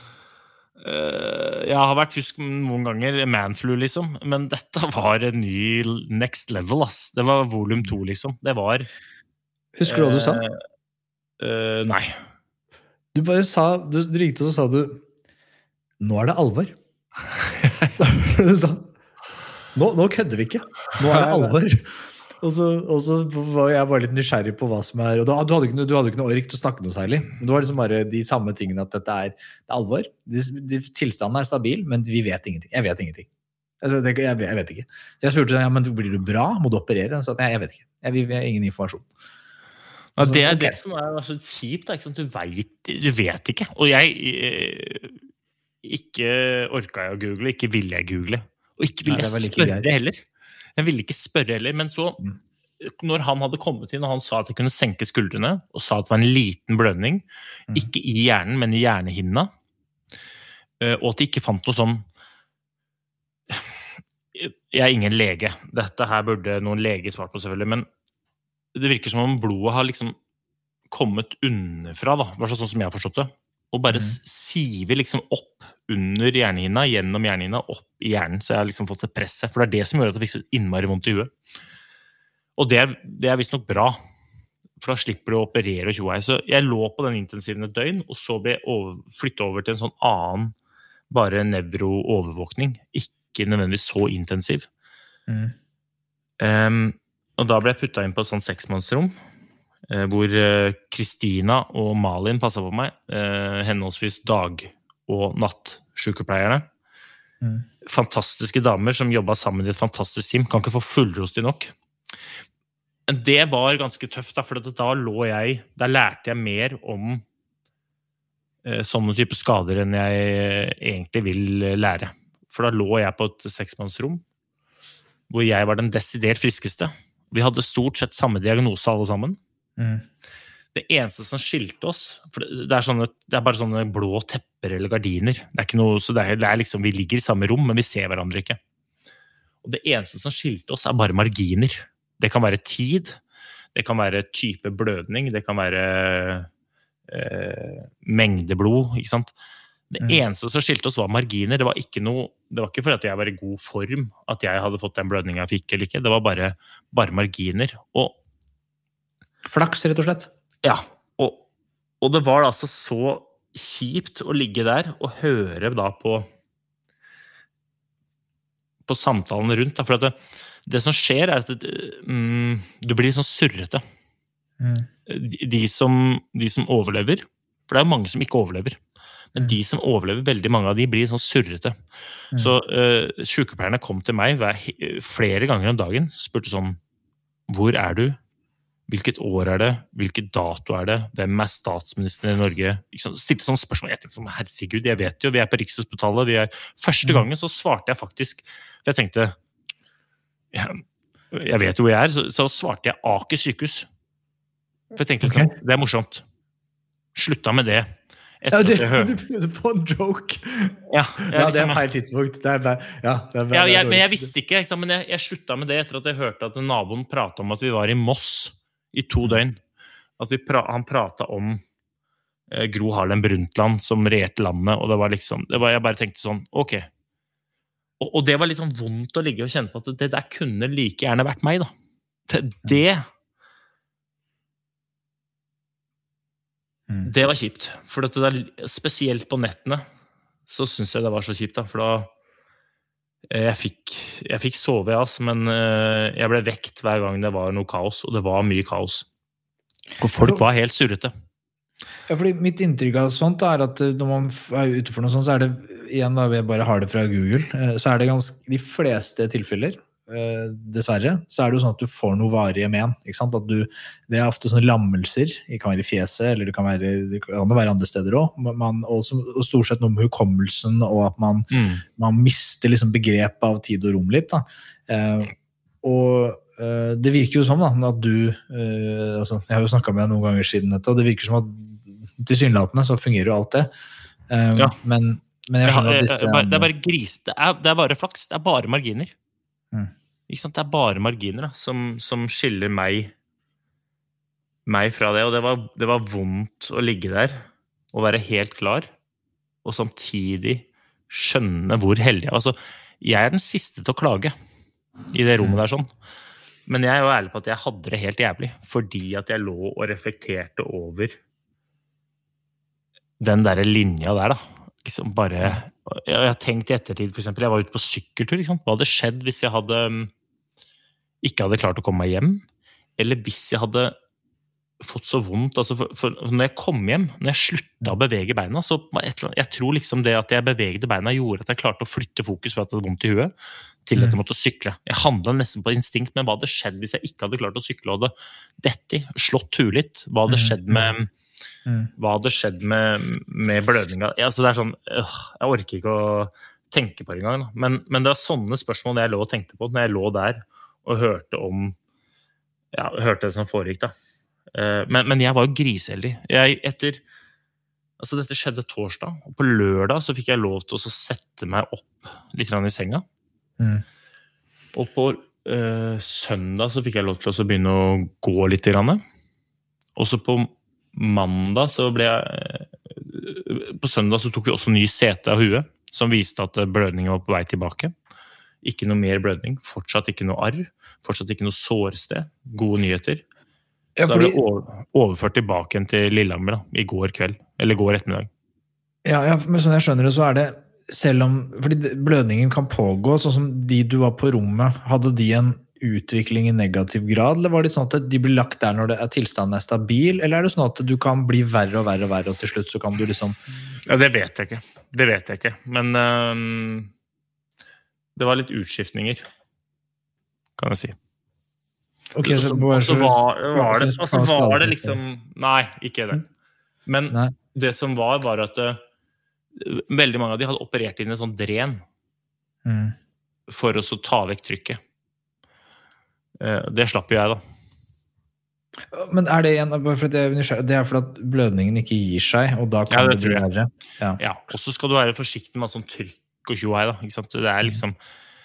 jeg har vært pjusk noen ganger, manflu liksom, men dette var en ny next level, ass. Det var volum to, liksom. Det var... Husker du hva du sa? Uh, nei. Du bare sa, du, du ringte og så sa du, nå er det alvor. Du sa, nå, nå kødder vi ikke. Nå er det alvor. Og så, og så var jeg bare litt nysgjerrig på hva som er, og da, du hadde ikke noe, du hadde ikke noe ork til å snakke noe særlig. Det var liksom bare de samme tingene at dette er, det er alvor. De, de, tilstanden er stabil, men vi vet ingenting. Jeg vet ingenting. Altså, det, jeg, jeg vet ikke. Så jeg spurte, ja, men blir du bra? Må du operere? Så jeg, jeg vet ikke. Jeg, jeg har ingen informasjon. Ja, det er det som er så kjipt, da, ikke sant? Du vet, du vet ikke. Og jeg eh, ikke orket jeg å google, ikke ville jeg google. Og ikke ville jeg spørre det heller. Jeg ville ikke spørre heller, men så, når han hadde kommet inn, og han sa at jeg kunne senke skuldrene, og sa at det var en liten blødning, mm. ikke i hjernen, men i hjernehinna, og at de ikke fant noe sånn, jeg er ingen lege, dette her burde noen lege svart på selvfølgelig, men det virker som om blodet har liksom kommet underfra, da, bare sånn som jeg har forstått det, og bare mm. siver liksom opp under hjernehinna, gjennom hjernehinna, opp i hjernen, så jeg har liksom fått et presset, for det er det som gjør at det fikk så innmari vondt i huet. Og det er, det er visst nok bra, for da slipper du å operere og tjoe. Så jeg lå på den intensiven et døgn, og så ble jeg over, flyttet over til en sånn annen, bare nevro-overvåkning, ikke nødvendigvis så intensiv. Mm. Um, og da ble jeg puttet inn på et sånt seksmannsrom, hvor Kristina og Malin passet på meg, henholdsvis dag- og nattsykepleierne. Mm. Fantastiske damer som jobbet sammen i et fantastisk team. Kan ikke få fullrost i nok. Men det var ganske tøft, da, for da lå jeg, da lærte jeg mer om eh, sånne type skader enn jeg egentlig vil lære. For da lå jeg på et seksmannsrom, hvor jeg var den desidert friskeste. Vi hadde stort sett samme diagnose alle sammen. Mm. Det eneste som skilte oss, for det er, sånne, det er bare sånne blå tepper eller gardiner. Det er ikke noe, så det er, det er liksom, vi ligger i samme rom, men vi ser hverandre ikke. Og det eneste som skilte oss er bare marginer. Det kan være tid, det kan være type blødning, det kan være eh, mengde blod, ikke sant? Det mm. eneste som skilte oss var marginer. Det var ikke noe, det var ikke fordi at jeg var i god form at jeg hadde fått den blødningen jeg fikk eller ikke. Det var bare, bare marginer. Og flaks, rett og slett. Ja, og, og det var altså så kjipt å ligge der og høre da på på samtalen rundt, da, for at det, det som skjer er at det, mm, du blir sånn surrete. Mm. De, de, som, de som overlever, for det er jo mange som ikke overlever, men mm. de som overlever, veldig mange av de blir sånn surrete. Mm. Så uh, sykepleierne kom til meg hver, flere ganger om dagen, spurte sånn, hvor er du? Hvilket år er det? Hvilket dato er det? Hvem er statsministeren i Norge? Stilte sånne spørsmål. Jeg tenkte sånn, herregud, jeg vet jo, vi er på Rikshospitalet. Vi er... Første gangen så svarte jeg faktisk, for jeg tenkte, jeg, jeg vet jo hvor jeg er, så, så svarte jeg Aker sykehus. For jeg tenkte, okay. Liksom, det er morsomt. Slutta med det. Ja, du, du begynte på en joke. Ja, jeg, ja, det liksom, er feil tidspunkt. Det er bare, ja, det er bare, ja, jeg, men jeg visste ikke, ikke men jeg, jeg slutta med det etter at jeg hørte at naboen pratet om at vi var i Moss i to døgn. At vi pra, han pratet om eh, Gro Harlem Brundtland som regjerte landet, og det var liksom, det var, jeg bare tenkte sånn, ok. Og, og det var litt sånn vondt å ligge og kjenne på at det der kunne like gjerne vært meg, da. Det, det, mm. det var kjipt. For det der, spesielt på nettene, så synes jeg det var så kjipt, da. For da, Jeg fikk, jeg fikk sove, ja, men jeg ble vekt hver gang det var noe kaos, og det var mye kaos. Og folk var helt surrete. Ja, fordi mitt inntrykk av sånt er at når man er ute for noe sånt, så er det, igjen da, jeg bare har det fra Google, så er det ganske, de fleste tilfeller, dessverre, så er det jo sånn at du får noe varige men, ikke sant? At du, det er ofte sånne lammelser, det kan være i fjeset, eller det kan være, det kan være andre steder også, man, og, som, og stort sett noe med hukommelsen, og at man, mm. man mister liksom begrepet av tid og rom litt, da. Eh, og eh, det virker jo som da, at du, eh, altså, jeg har jo snakket med deg noen ganger siden dette, og det virker som at tilsynelatende så fungerer jo alt det, eh, ja. men, men jeg skjønner at disse... Det er bare gris, det er, det er bare flaks, det er bare marginer. Mm. Ikke sant? Det er bare marginer da, som, som skiller meg, meg fra det, og det var, det var vondt å ligge der og være helt klar, og samtidig skjønne hvor heldig jeg var. Altså, jeg er den siste til å klage i det rommet der sånn, men jeg er jo ærlig på at jeg hadde det helt jævlig, fordi at jeg lå og reflekterte over den der linja der da, liksom bare, jeg har tenkt i ettertid, for eksempel, jeg var ute på sykkeltur, ikke sant? Hva hadde skjedd hvis jeg hadde ikke hadde klart å komme meg hjem, eller hvis jeg hadde fått så vondt, altså for, for når jeg kom hjem, når jeg sluttet å bevege beina, så jeg tror liksom det at jeg bevegde beina gjorde at jeg klarte å flytte fokus fra at det hadde vondt i huet, til at jeg måtte sykle. Jeg handlet nesten på instinkt, men hva hadde skjedd hvis jeg ikke hadde klart å sykle, og hadde dette, slått huet litt, hva hadde skjedd med hva hadde skjedd med, med blødninga? Ja, altså det er sånn, øh, jeg orker ikke å tenke på det en gang, da. Men, men det var sånne spørsmål jeg lå og tenkte på når jeg lå der, og hørte om ja, hørte det som foregikk da men, men jeg var jo griseheldig jeg etter altså dette skjedde torsdag og på lørdag så fikk jeg lov til å sette meg opp litt i senga mm. og på øh, søndag så fikk jeg lov til å begynne å gå litt grann. Og så på mandag så ble jeg på søndag så tok vi også ny sete av huet som viste at blødningen var på vei tilbake. Ikke noe mer blødning, fortsatt ikke noe arr, fortsatt ikke noe sårsted, gode nyheter. Ja, fordi... Så er det overført tilbake til Lillehammer da, i går kveld, eller går ettermiddag. Ja, ja, men sånn jeg skjønner det, så er det, selv om, fordi blødningen kan pågå, sånn som de du var på rommet, hadde de en utvikling i negativ grad, eller var det sånn at de blir lagt der når det er tilstanden er stabil, eller er det sånn at du kan bli verre og verre og verre, og til slutt så kan du liksom... Ja, det vet jeg ikke, det vet jeg ikke, men... Um... Det var litt utskiftninger, kan jeg si. Ok, så, og så var, var, det, og så var det liksom... Nei, ikke det. Men nei. Det som var, var at uh, veldig mange av de hadde operert inn en sånn dren mm. for å så ta vekk trykket. Uh, det slapp jo jeg, da. Men er det igjen, for det, det er fordi at blødningen ikke gir seg, og da kan ja, det, det bli verre? Ja. Ja, og så skal du være forsiktig med sånn trykk og tjohei da, ikke sant? Det er liksom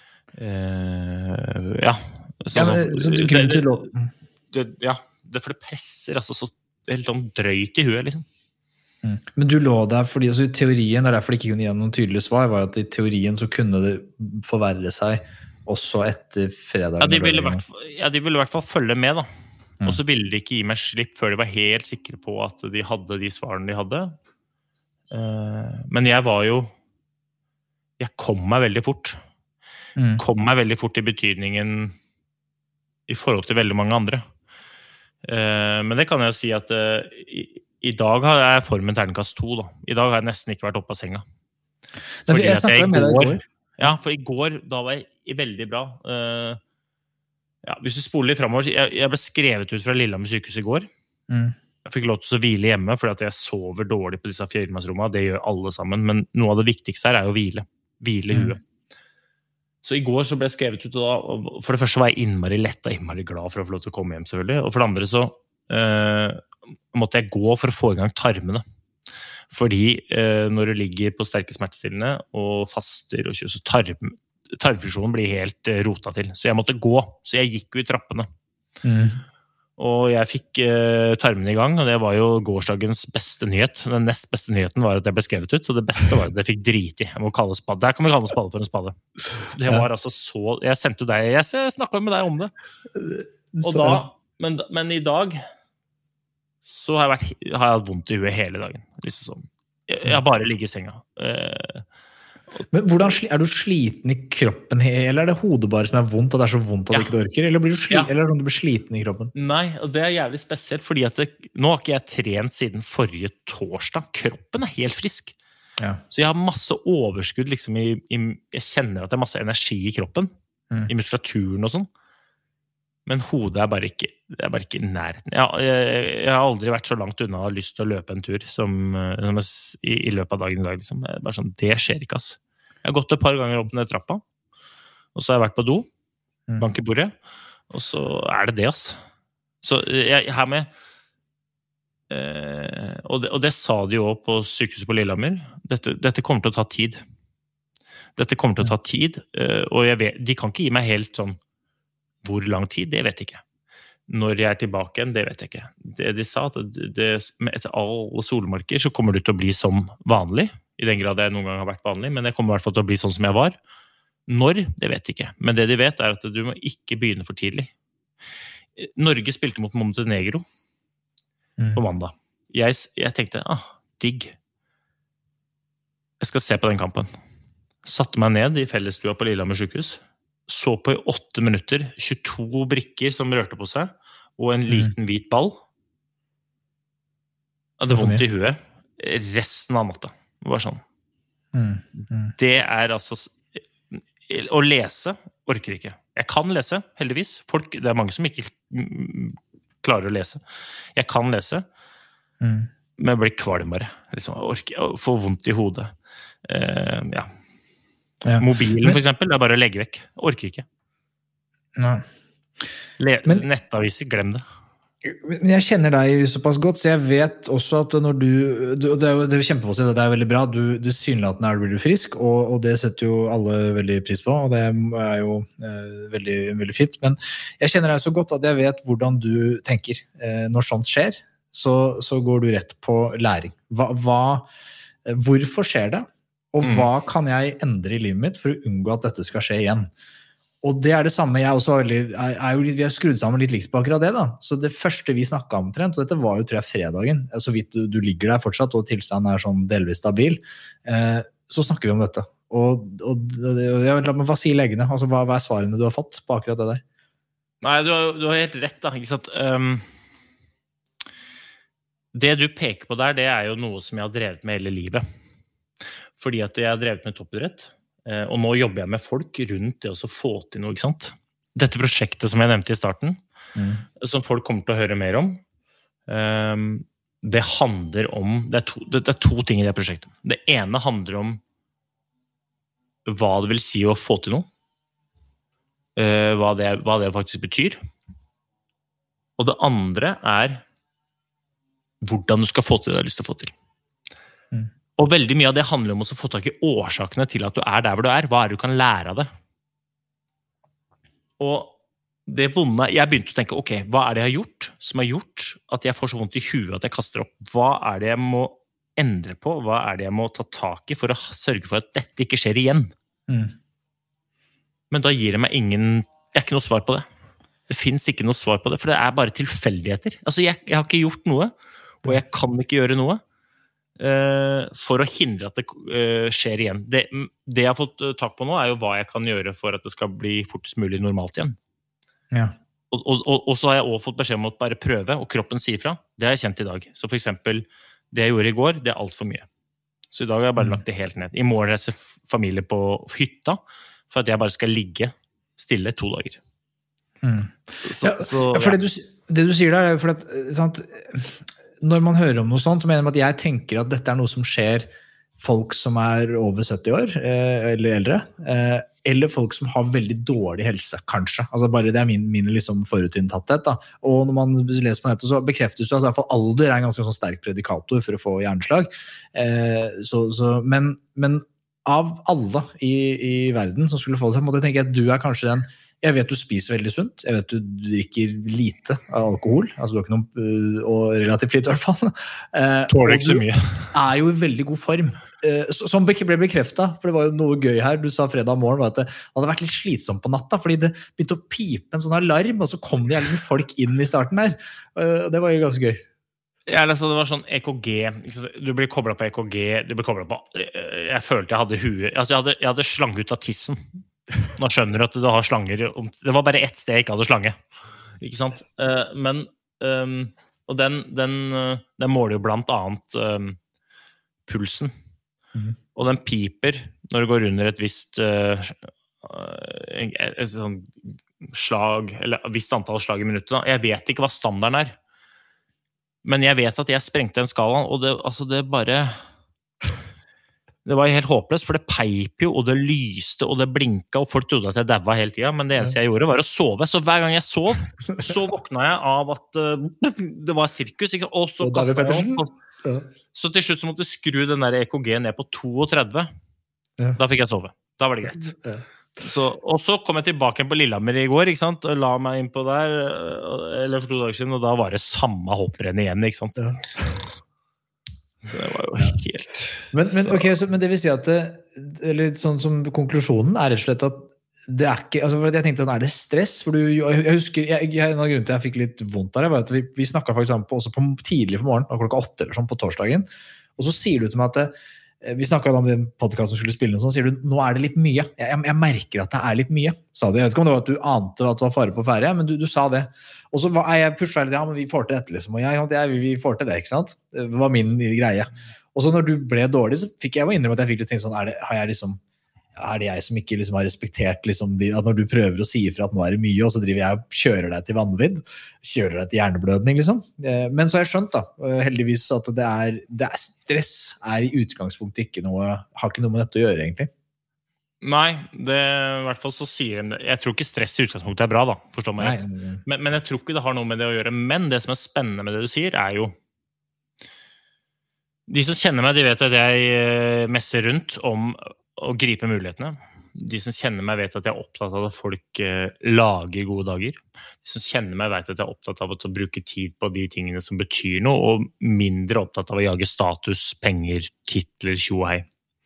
uh, ja så, ja, men, så, så grunn til å det, ja, det for det presser altså så helt sånn drøyt i huet liksom. Mm. Men du lå der fordi altså, i teorien, det er derfor det ikke kunne gi noen tydelig svar, var at i teorien så kunne det forverre seg også etter fredag. Ja, de ville, hvert, ja, de ville i hvert fall følge med da mm. og så ville de ikke gi meg slipp før de var helt sikre på at de hadde de svarene de hadde uh, men jeg var jo jeg kom meg veldig fort. Mm. Kom meg veldig fort i betydningen i forhold til veldig mange andre. Uh, men det kan jeg jo si at uh, i, i dag har jeg formen terningkast to. Da. I dag har jeg nesten ikke vært oppe av senga. Fordi jeg snakket jeg med deg i går. Ja, for i går, da var jeg veldig bra. Uh, ja, hvis du spoler litt fremover, jeg, jeg ble skrevet ut fra Lillehammer sykehus i går. Mm. Jeg fikk lov til å hvile hjemme, fordi at jeg sover dårlig på disse firmannsrommene. Det gjør alle sammen, men noe av det viktigste her er jo å hvile. Hvile i huet. Mm. Så i går så ble jeg skrevet ut, og da, for det første var jeg innmari lett og innmari glad for å få lov til å komme hjem selvfølgelig, og for det andre så uh, måtte jeg gå for å få i gang tarmene. Fordi uh, når du ligger på sterke smertestillende og faster, og så tarm, tarmfunksjonen blir helt uh, rota til. Så jeg måtte gå, så jeg gikk jo i trappene. Mm. Og jeg fikk eh, tarmene i gang, og det var jo gårsdagens beste nyhet. Den nest beste nyheten var at jeg ble skrevet ut, og det beste var at jeg fikk drit i. Jeg må kalle spade. Der kan vi kalle spade for en spade. Det var altså så... Jeg sendte jo deg, jeg snakket med deg om det. Og da, men, men i dag så har jeg, vært, har jeg hatt vondt i huet hele dagen. Liksom sånn. Jeg, jeg har bare ligget i senga. Eh, Men hvordan, er du sliten i kroppen, eller er det hodet bare som er vondt, at det er så vondt at du ja. ikke orker, eller, blir du sli, ja. eller er det sånn at du blir sliten i kroppen? Nei, og det er jævlig spesielt, fordi at det, nå har ikke jeg trent siden forrige torsdag. Kroppen er helt frisk. Ja. Så jeg har masse overskudd, liksom, i, i, jeg kjenner at det er masse energi i kroppen, mm. i muskulaturen og sånn. Men hodet er bare ikke, det er bare ikke i nærheten. Jeg, jeg, jeg har aldri vært så langt unna og har lyst til å løpe en tur som, som i, i løpet av dagen i dag. Liksom. Det, er bare sånn, det skjer ikke, ass. Jeg har gått et par ganger opp ned trappa, og så har jeg vært på do, mm. bank i bordet, og så er det det, ass. Så jeg, her med, eh, og, det, og det sa de jo på sykehuset på Lillehammer, dette, dette kommer til å ta tid. Dette kommer til å ta tid, eh, og jeg vet, de kan ikke gi meg helt sånn, hvor lang tid, det vet jeg ikke. Når jeg er tilbake igjen, det vet jeg ikke. Det de sa, at det, etter alle solmarker så kommer du til å bli som vanlig, i den grad jeg noen gang har vært vanlig, men jeg kommer i hvert fall til å bli sånn som jeg var. Når, det vet jeg ikke. Men det de vet er at du må ikke begynne for tidlig. Norge spilte mot Montenegro mm. på mandag. Jeg, jeg tenkte, ah, digg. Jeg skal se på den kampen. Satte meg ned i fellesstua på Lillehammer sykehus, så på i åtte minutter, tjueto brikker som rørte på seg, og en liten hvit ball. Jeg hadde vondt i huet resten av natta. Det var sånn. Mm. Mm. Det er altså... Å lese orker ikke. Jeg kan lese, heldigvis. Folk, det er mange som ikke klarer å lese. Jeg kan lese, mm. men jeg blir kvalmere. Liksom, jeg orker, jeg får vondt i hodet. Uh, ja. Ja. Mobilen men, for eksempel, det er bare å legge vekk. Orker ikke. Nei. Le, men, nettaviser, glem det. Men jeg kjenner deg såpass godt, så jeg vet også at når du, du det, er, det er kjempepositivt, det er veldig bra, du, du synlighetene er du blir frisk, og, og det setter jo alle veldig pris på, og det er jo eh, veldig, veldig fint, men jeg kjenner deg så godt at jeg vet hvordan du tenker. Eh, når sånt skjer, så, så går du rett på læring. Hva, hva, hvorfor skjer det? Og hva kan jeg endre i livet mitt for å unngå at dette skal skje igjen? Og det er det samme, jeg også veldig, er, er jo, vi har skrudd sammen litt likt på akkurat det da. Så det første vi snakket om trent, og dette var jo tror jeg fredagen, så vidt du, du ligger der fortsatt, og tilstanden er sånn delvis stabil, eh, så snakker vi om dette. Og, og, og jeg vet, hva sier legene? Altså, hva, hva er svarene du har fått på akkurat det der? Nei, du har, du har helt rett da, ikke sant? Um, det du peker på der, det er jo noe som jeg har drevet med hele livet. Fordi at jeg har drevet med toppidrett, og nå jobber jeg med folk rundt det å få til noe, ikke sant? Dette prosjektet som jeg nevnte i starten, mm. som folk kommer til å høre mer om, det handler om, det er, to, det er to ting i det prosjektet. Det ene handler om hva det vil si å få til noe, hva det, hva det faktisk betyr, og det andre er hvordan du skal få til det du har lyst til å få til. Mm. Og veldig mye av det handler om å få tak i årsakene til at du er der hvor du er. Hva er det du kan lære av det? Og det vonde, jeg begynte å tenke, ok, hva er det jeg har gjort som har gjort at jeg får så vondt i huet at jeg kaster opp? Hva er det jeg må endre på? Hva er det jeg må ta tak i for å sørge for at dette ikke skjer igjen? Mm. Men da gir det meg ingen, det er ikke noe svar på det. Det finnes ikke noe svar på det, for det er bare tilfeldigheter. Altså, jeg, jeg har ikke gjort noe, og jeg kan ikke gjøre noe. Uh, for å hindre at det uh, skjer igjen. Det, det jeg har fått uh, tak på nå er jo hva jeg kan gjøre for at det skal bli fortest mulig normalt igjen. Ja. Og, og, og, og så har jeg også fått beskjed om å bare prøve, og kroppen sier fra. Det har jeg kjent i dag. Så for eksempel, det jeg gjorde i går, det er alt for mye. Så i dag har jeg bare lagt det helt ned. I morgen reiser familie på hytta, for at jeg bare skal ligge stille to dager. Mm. Så, så, ja, så, ja. For det du, det du sier der er for at, sant, når man hører om noe sånt, så mener jeg at jeg tenker at dette er noe som skjer folk som er over sytti år, eh, eller eldre, eh, eller folk som har veldig dårlig helse, kanskje. Altså bare det er min, min liksom forutinntatthet da. Og når man leser på nettet, så bekreftes det at i hvert fall alder er en ganske sånn sterk predikator for å få hjerneslag. Eh, så, så, men, men av alle i, i verden som skulle få det seg, måtte jeg tenke at du er kanskje den. Jeg vet du spiser veldig sunt, jeg vet du drikker lite av alkohol, altså du har ikke noe, og relativt lite i hvert fall. Tåler ikke så mye. Er jo i veldig god form, som ble bekreftet, for det var jo noe gøy her, du sa fredag morgen, var at det hadde vært litt slitsomt på natta, fordi det begynte å pipe en sånn alarm, og så kom det gjerne folk inn i starten der, det var jo ganske gøy. Ja, altså, det var sånn E K G, du blir koblet på E K G, du blir koblet på, jeg følte jeg hadde huet, altså jeg hadde, jeg hadde slange ut av tissen. Nå skjønner du at du har slanger, det var bare ett sted jeg ikke hadde slange, ikke sant? Men, og den, den, den måler jo blant annet um, pulsen, mm. og den piper når det går under et visst uh, et, et sånn slag, eller et visst antall slag i minuttet. Jeg vet ikke hva standarden er, men jeg vet at jeg sprengte en skala, og det, altså det bare det var helt håpløst, for det peip jo, og det lyste, og det blinket, og folk trodde at jeg dæva hele tiden, men det eneste jeg gjorde var å sove, så hver gang jeg sov, så våkna jeg av at uh, det var sirkus, ikke? Og så kastet jeg opp, og, så til slutt så måtte jeg skru den der E K G ned på trettito, ja. Da fikk jeg sove, da var det greit. Ja. Så, og så kom jeg tilbake på Lillehammer i går, ikke sant? Og la meg inn på der, eller for to dager siden, og da var det samme hopprenn igjen, ikke sant? Ja. Så det var jo helt... Men, men, okay, så, men det vil si at det, eller sånn som konklusjonen er rett og slett at det er ikke, altså for jeg tenkte, er det stress? For du, jeg husker, jeg, jeg, en av grunnen til jeg fikk litt vondt av det, var at vi, vi snakket for eksempel også på, tidlig på morgenen, klokka åtte eller sånn på torsdagen, og så sier du til meg at det, vi snakket om den podcasten som skulle spille og sånn, sier du, nå er det litt mye. Jeg, jeg merker at det er litt mye, sa du. Jeg vet ikke om det var at du ante at det var fare på ferie, men du, du sa det. Og så var jeg pushet litt, ja, men vi får til dette liksom, og jeg, jeg, vi får til det, ikke sant? Det var min greie. Og så når du ble dårlig, så fikk jeg jo innrømme at jeg fikk litt ting sånn, er det, har jeg liksom, er det jeg som ikke liksom har respektert liksom, de, at når du prøver å si ifra at nå er det mye, og så driver jeg og kjører deg til vanvidd, kjører deg til hjerneblødning liksom. Men så har jeg skjønt da, heldigvis at det er, det er stress, er i utgangspunktet ikke noe, har ikke noe med dette å gjøre egentlig. Nei, det i hvert fall så sier de, jeg tror ikke stress i utgangspunktet er bra da, forstår meg rett. Men, men jeg tror ikke det har noe med det å gjøre, men det som er spennende med det du sier er jo, de som kjenner meg, de vet at jeg messer rundt om å gripe mulighetene. De som kjenner meg vet at jeg er opptatt av at folk eh, lager gode dager. De som kjenner meg vet at jeg er opptatt av å bruke tid på de tingene som betyr noe, og mindre opptatt av å jage status, penger, titler, tjo og hei.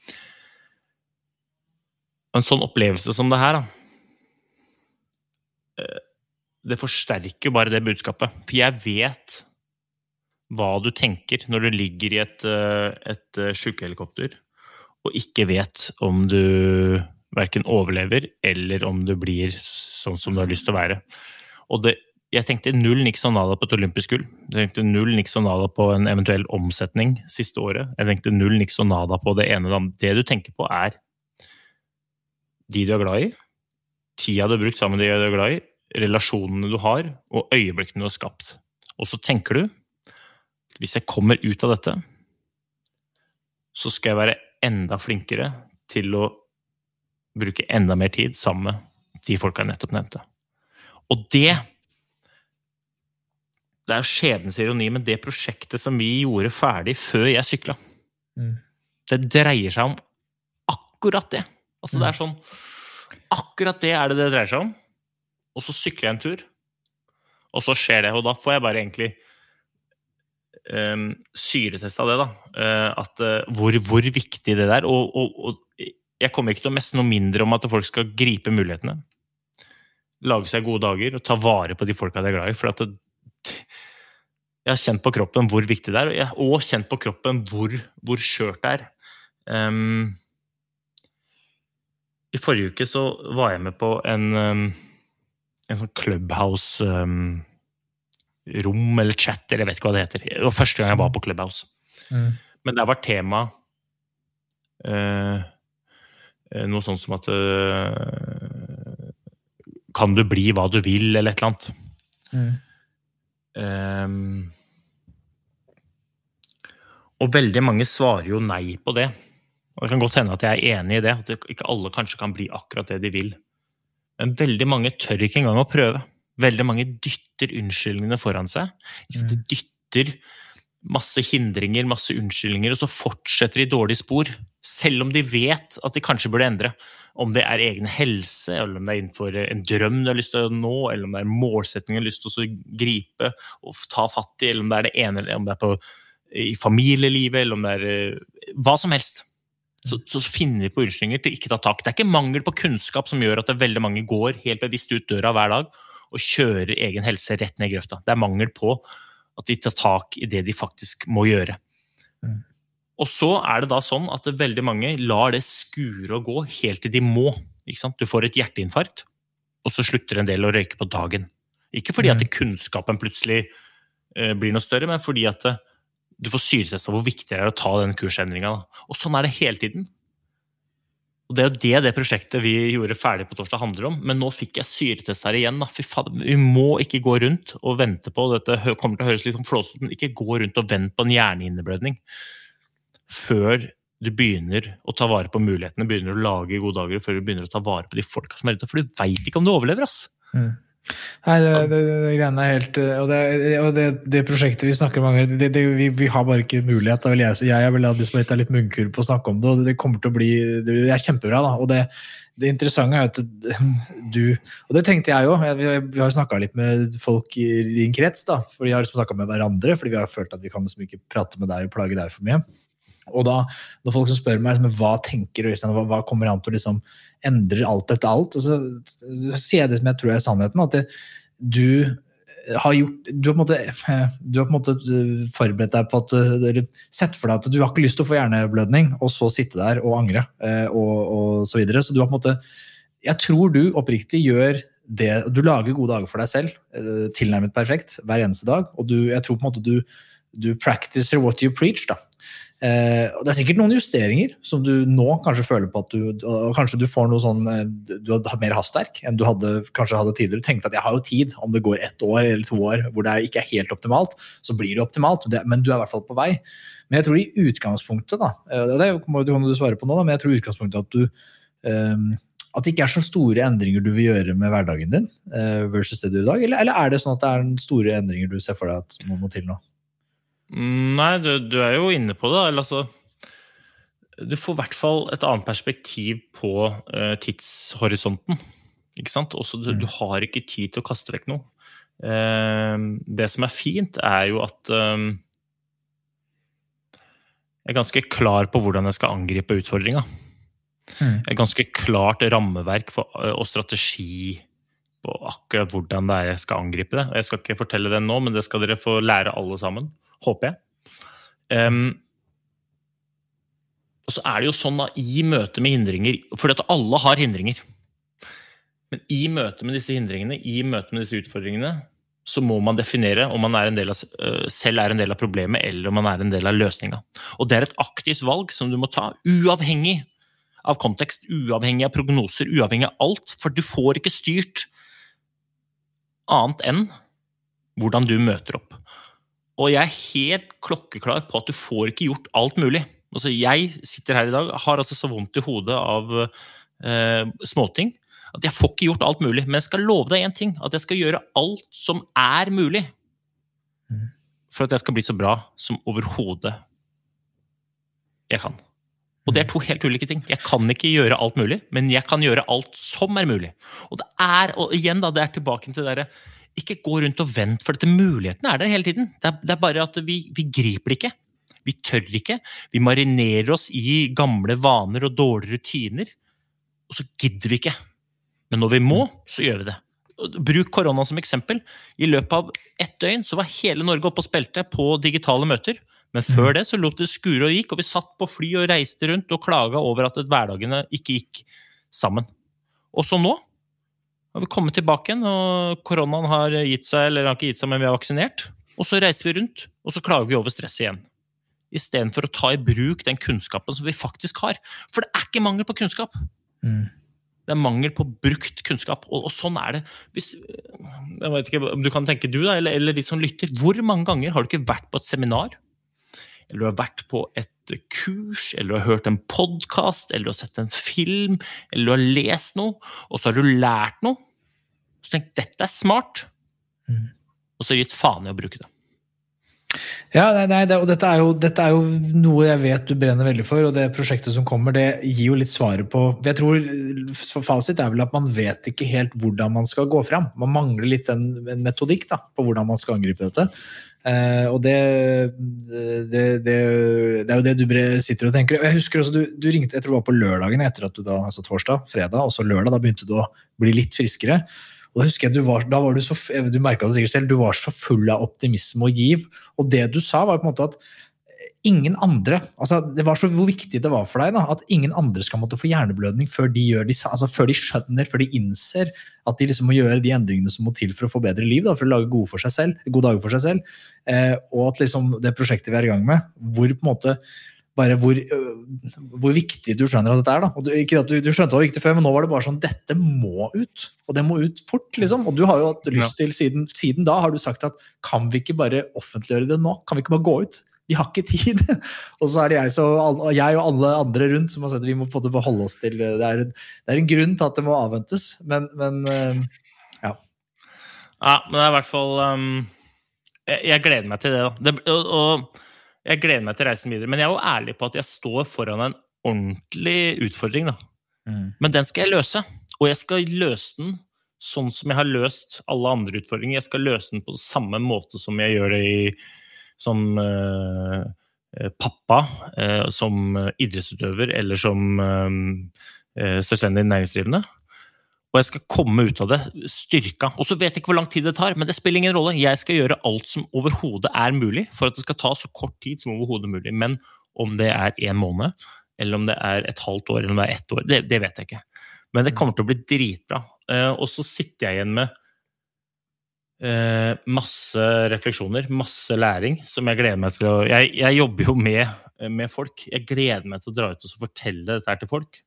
En sånn opplevelse som det her, da, eh, det forsterker jo bare det budskapet. For jeg vet hva du tenker når du ligger i et, et sykehelikopter, og ikke vet om du hverken overlever, eller om du blir sånn som du har lyst til å være. Og det, jeg tenkte null niks og nada på et olympisk gull. Jeg tenkte null niks og nada på en eventuell omsetning siste året. Jeg tenkte null niks og nada på det ene. Det du tenker på er de du er glad i, tida du har brukt sammen med de du er glad i, relasjonene du har, og øyeblikkene du har skapt. Og så tenker du, hvis jeg kommer ut av dette, så skal jeg være enda flinkere til å bruke enda mer tid sammen med de folk jeg nettopp nevnte. Og det, det er skjebnens ironi, men det prosjektet som vi gjorde ferdig før jeg syklet, mm. det dreier seg om akkurat det. Altså mm. det er sånn, akkurat det er det det dreier seg om, og så sykler jeg en tur, og så skjer det, og da får jeg bare egentlig Um, syretest av det da, uh, at uh, hvor, hvor viktig det er, og, og, og jeg kommer ikke til å messe noe mindre om at folk skal gripe mulighetene, lage seg gode dager og ta vare på de folka de er glad i, for at det, jeg har kjent på kroppen hvor viktig det er, og jeg har også kjent på kroppen hvor, hvor skjørt det er. Um, I forrige uke så var jeg med på en, um, en sånn Clubhouse um, rom eller chat, eller jeg vet ikke hva det heter. Det var første gang jeg var på Clubhouse. Mm. Men det var tema eh, noe sånt som at eh, kan du bli hva du vil, eller et eller annet. Mm. Um, og veldig mange svarer jo nei på det. Og det kan godt hende at jeg er enig i det, at ikke alle kanskje kan bli akkurat det de vil. Men veldig mange tør ikke engang å prøve. Veldig mange dytter unnskyldningene foran seg. De dytter masse hindringer, masse unnskyldninger, og så fortsetter de dårlig spor, selv om de vet at de kanskje burde endre. Om det er egen helse, eller om det er innenfor en drøm du har lyst til å nå, eller om det er en målsetning du har lyst til å gripe og ta fatt i, eller om det er det ene, eller om det er på, i familielivet, eller om det er hva som helst. Så, så finner vi på unnskyldninger til ikke ta tak. Det er ikke mangel på kunnskap som gjør at det veldig mange går helt bevisst ut døra hver dag, og kjører egen helse rett ned i grøfta. Det er mangel på at de tar tak I det de faktisk må gjøre. Mm. Og så er det da sånn at veldig mange lar det skure og gå helt til de må. Ikke sant? Du får et hjerteinfarkt, og så slutter en del å røyke på dagen. Ikke fordi at kunnskapen plutselig uh, blir noe større, men fordi at uh, du får syretestet hvor viktig det er å ta den kursendringen. Da. Og sånn er det hele tiden. Og det er jo det det prosjektet vi gjorde ferdig på torsdag handler om, men nå fikk jeg syretest her igjen. Da. Fy faen, vi må ikke gå rundt og vente på, dette kommer til å høres litt som flåsete, men ikke gå rundt og vente på en hjernehinneblødning før du begynner å ta vare på mulighetene, begynner å lage gode dager, før du begynner å ta vare på de folka som er ute, for du vet ikke om du overlever, ass. Mm. Nei, det, det, det greiene er helt og, det, og det, det prosjektet vi snakker om det, det, vi, vi har bare ikke mulighet da vil jeg, jeg vil ha disponert litt munnkurv på å snakke om det, og det kommer til å bli det er kjempebra da, og det, det interessante er at du, og det tenkte jeg jo vi, vi har snakket litt med folk I din krets da, for vi har liksom snakket med hverandre fordi vi har følt at vi kan liksom ikke prate med deg og plage deg for mye og da, da folk som spør meg liksom, hva tenker du, hva, hva kommer an til å liksom endre alt dette alt og så, så sier jeg det som jeg tror er sannheten at det, du har gjort du har på en måte, du har på en måte forberedt deg på at eller sett for deg at du har ikke lyst til å få hjerneblødning og så sitte der og angre og, og så videre, så du har på en måte jeg tror du oppriktig gjør det, du lager gode dager for deg selv tilnærmet perfekt hver eneste dag og du, jeg tror på en måte du du practicer what you preach da Eh, og det er sikkert noen justeringer som du nå kanskje føler på at du, og kanskje du får noe sånn, du har mer hastverk enn du hadde, kanskje hadde tidligere. Du tenkte at jeg har jo tid, om det går ett år eller to år, hvor det ikke er helt optimalt, så blir det optimalt, men du er I hvert fall på vei. Men jeg tror I utgangspunktet da, og det kommer du svare på nå da, men jeg tror I utgangspunktet at du, um, at det ikke er så store endringer du vil gjøre med hverdagen din uh, versus det du gjør I dag, eller, eller er det sånn at det er store endringer du ser for deg at må, må til nå? Nei, du, du er jo inne på det. Eller, altså, du får I hvert fall et annet perspektiv på uh, tidshorisonten. Ikke sant? Også, du, du har ikke tid til å kaste vekk noe. Uh, det som er fint er jo at um, jeg er ganske klar på hvordan jeg skal angripe utfordringen. Mm. Jeg er ganske klart rammeverk for, uh, og strategi på akkurat hvordan det er jeg skal angripe det. Jeg skal ikke fortelle det nå, men det skal dere få lære alle sammen. Håper jeg. Um, og så er det jo sånn da, I møte med hindringer, for at alle har hindringer, men I møte med disse hindringene, I møte med disse utfordringene, så må man definere om man er en del av, uh, selv er en del av problemet, eller om man er en del av løsningen. Og det er et aktivt valg som du må ta, uavhengig av kontekst, uavhengig av prognoser, uavhengig av alt, for du får ikke styrt annet enn hvordan du møter opp. Og jeg er helt klokkeklar på at du får ikke gjort alt mulig. Altså, jeg sitter her I dag, har altså så vondt I hodet av eh, småting, at jeg får ikke gjort alt mulig, men jeg skal love deg en ting, at jeg skal gjøre alt som er mulig, for at jeg skal bli så bra som overhodet jeg kan. Og det er to helt ulike ting. Jeg kan ikke gjøre alt mulig, men jeg kan gjøre alt som er mulig. Og det er, og igjen da, det er tilbake til det der, ikke gå rundt og vent, for dette muligheten er der hele tiden. Det er, det er bare at vi, vi griper ikke. Vi tør ikke. Vi marinerer oss I gamle vaner og dårlige rutiner, og så gidder vi ikke. Men når vi må, så gjør vi det. Bruk korona som eksempel. I løpet av ett døgn så var hele Norge oppe og spilte på digitale møter, men før det så lot det skure og gikk, og vi satt på fly og reiste rundt og klaget over at hverdagene ikke gikk sammen. Og så nå, har vi kommet tilbake igjen, og koronaen har gitt seg, eller har ikke gitt seg, men vi er vaksinert. Og så reiser vi rundt, og så klager vi over stress igjen. I stedet for å ta I bruk den kunnskapen som vi faktisk har. For det er ikke mangel på kunnskap. Mm. Det er mangel på brukt kunnskap, og, og sånn er det. Hvis, jeg vet ikke om du kan tenke du da, eller, eller de som lytter, hvor mange ganger har du ikke vært på et seminar, eller du har vært på et kurs, eller du har hørt en podcast, eller du har sett en film, eller du har lest noe, og så har du lært noe, så tenk, dette er smart, mm. og så har du gitt faen I å bruke det. Ja, nei, nei, det, og dette er, jo, dette er jo noe jeg vet du brenner veldig for, og det prosjektet som kommer, det gir jo litt svaret på, jeg tror fasit er vel at man vet ikke helt hvordan man skal gå frem, man mangler litt en, en metodikk da, på hvordan man skal angripe dette, Uh, og det, det, det, det er jo det du sitter og tenker. Jeg husker også, du, du ringte, jeg tror det var på lørdagen etter at du da, altså torsdag, fredag, og så lørdag, da begynte du å bli litt friskere. Og da husker jeg, du var, da var du så, du merket det sikkert selv, du var så full av optimisme og giv, og det du sa var på en måte at ingen andre, altså det var så hvor viktig det var for deg da, at ingen andre skal måtte få hjerneblødning før de, gjør de, altså før de skjønner, før de innser at de liksom må gjøre de endringene som må til for å få bedre liv, da, for å lage gode, for seg selv, gode dager for seg selv, eh, og at liksom det prosjektet vi er i gang med, hvor på en måte bare hvor, hvor viktig du skjønner at dette er da. Og du, ikke at du, du skjønte det var viktig før, men nå var det bare sånn, dette må ut, og det må ut fort liksom, og du har jo hatt lyst til, siden, siden da har du sagt at, kan vi ikke bare offentliggjøre det nå? Kan vi ikke bare gå ut? Vi har ikke tid. Og så er det jeg, så, jeg og alle andre rundt som har sagt at vi må på en måte holde oss til, det er, det er en grunn til at det må avventes, men, men ja. Ja, men det er i hvert fall, um, jeg, jeg gleder meg til det da. Det, og, og Jeg gleder meg til reisen videre, men jeg er jo ærlig på at jeg står foran en ordentlig utfordring da. Mm. Men den skal jeg løse, og jeg skal løse den sånn som jeg har løst alle andre utfordringer. Jeg skal løse den på samme måte som jeg gjør det i, som uh, pappa, uh, som idrettsutøver, eller som uh, selvstendig næringsdrivende. Og jeg skal komme ut av det styrka. Og så vet jeg ikke hvor lang tid det tar, men det spiller ingen rolle. Jeg skal gjøre alt som overhodet er mulig, for at det skal ta så kort tid som overhodet mulig. Men om det er en måned, eller om det er et halvt år, eller om det er ett år, det, det vet jeg ikke. Men det kommer til å bli dritbra. Uh, og så sitter jeg igjen med uh, masse refleksjoner, masse læring, som jeg gleder meg til å... Jeg, jeg jobber jo med, med folk. Jeg gleder meg til å dra ut og fortelle dette her til folk.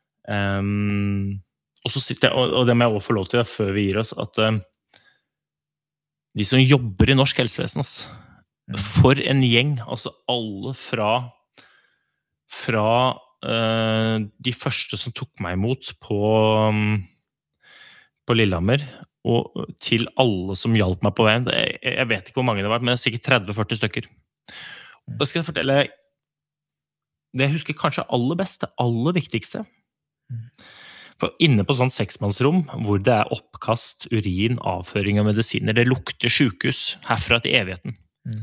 Um, Og så sitter jeg, og det må jeg også få lov til før vi gir oss, at uh, de som jobber i norsk helsevesen, altså, mm. for en gjeng, altså alle fra, fra uh, de første som tok meg imot på, um, på Lillehammer, og til alle som hjalp meg på veien. Jeg, jeg vet ikke hvor mange det var, men det er sikkert tretti til førti stykker. Og da skal jeg fortelle, det jeg husker kanskje aller best, det aller viktigste, for inne på sånn seksmannsrom, hvor det er oppkast, urin, avføring av medisiner, det lukter sykehus herfra til evigheten. Mm.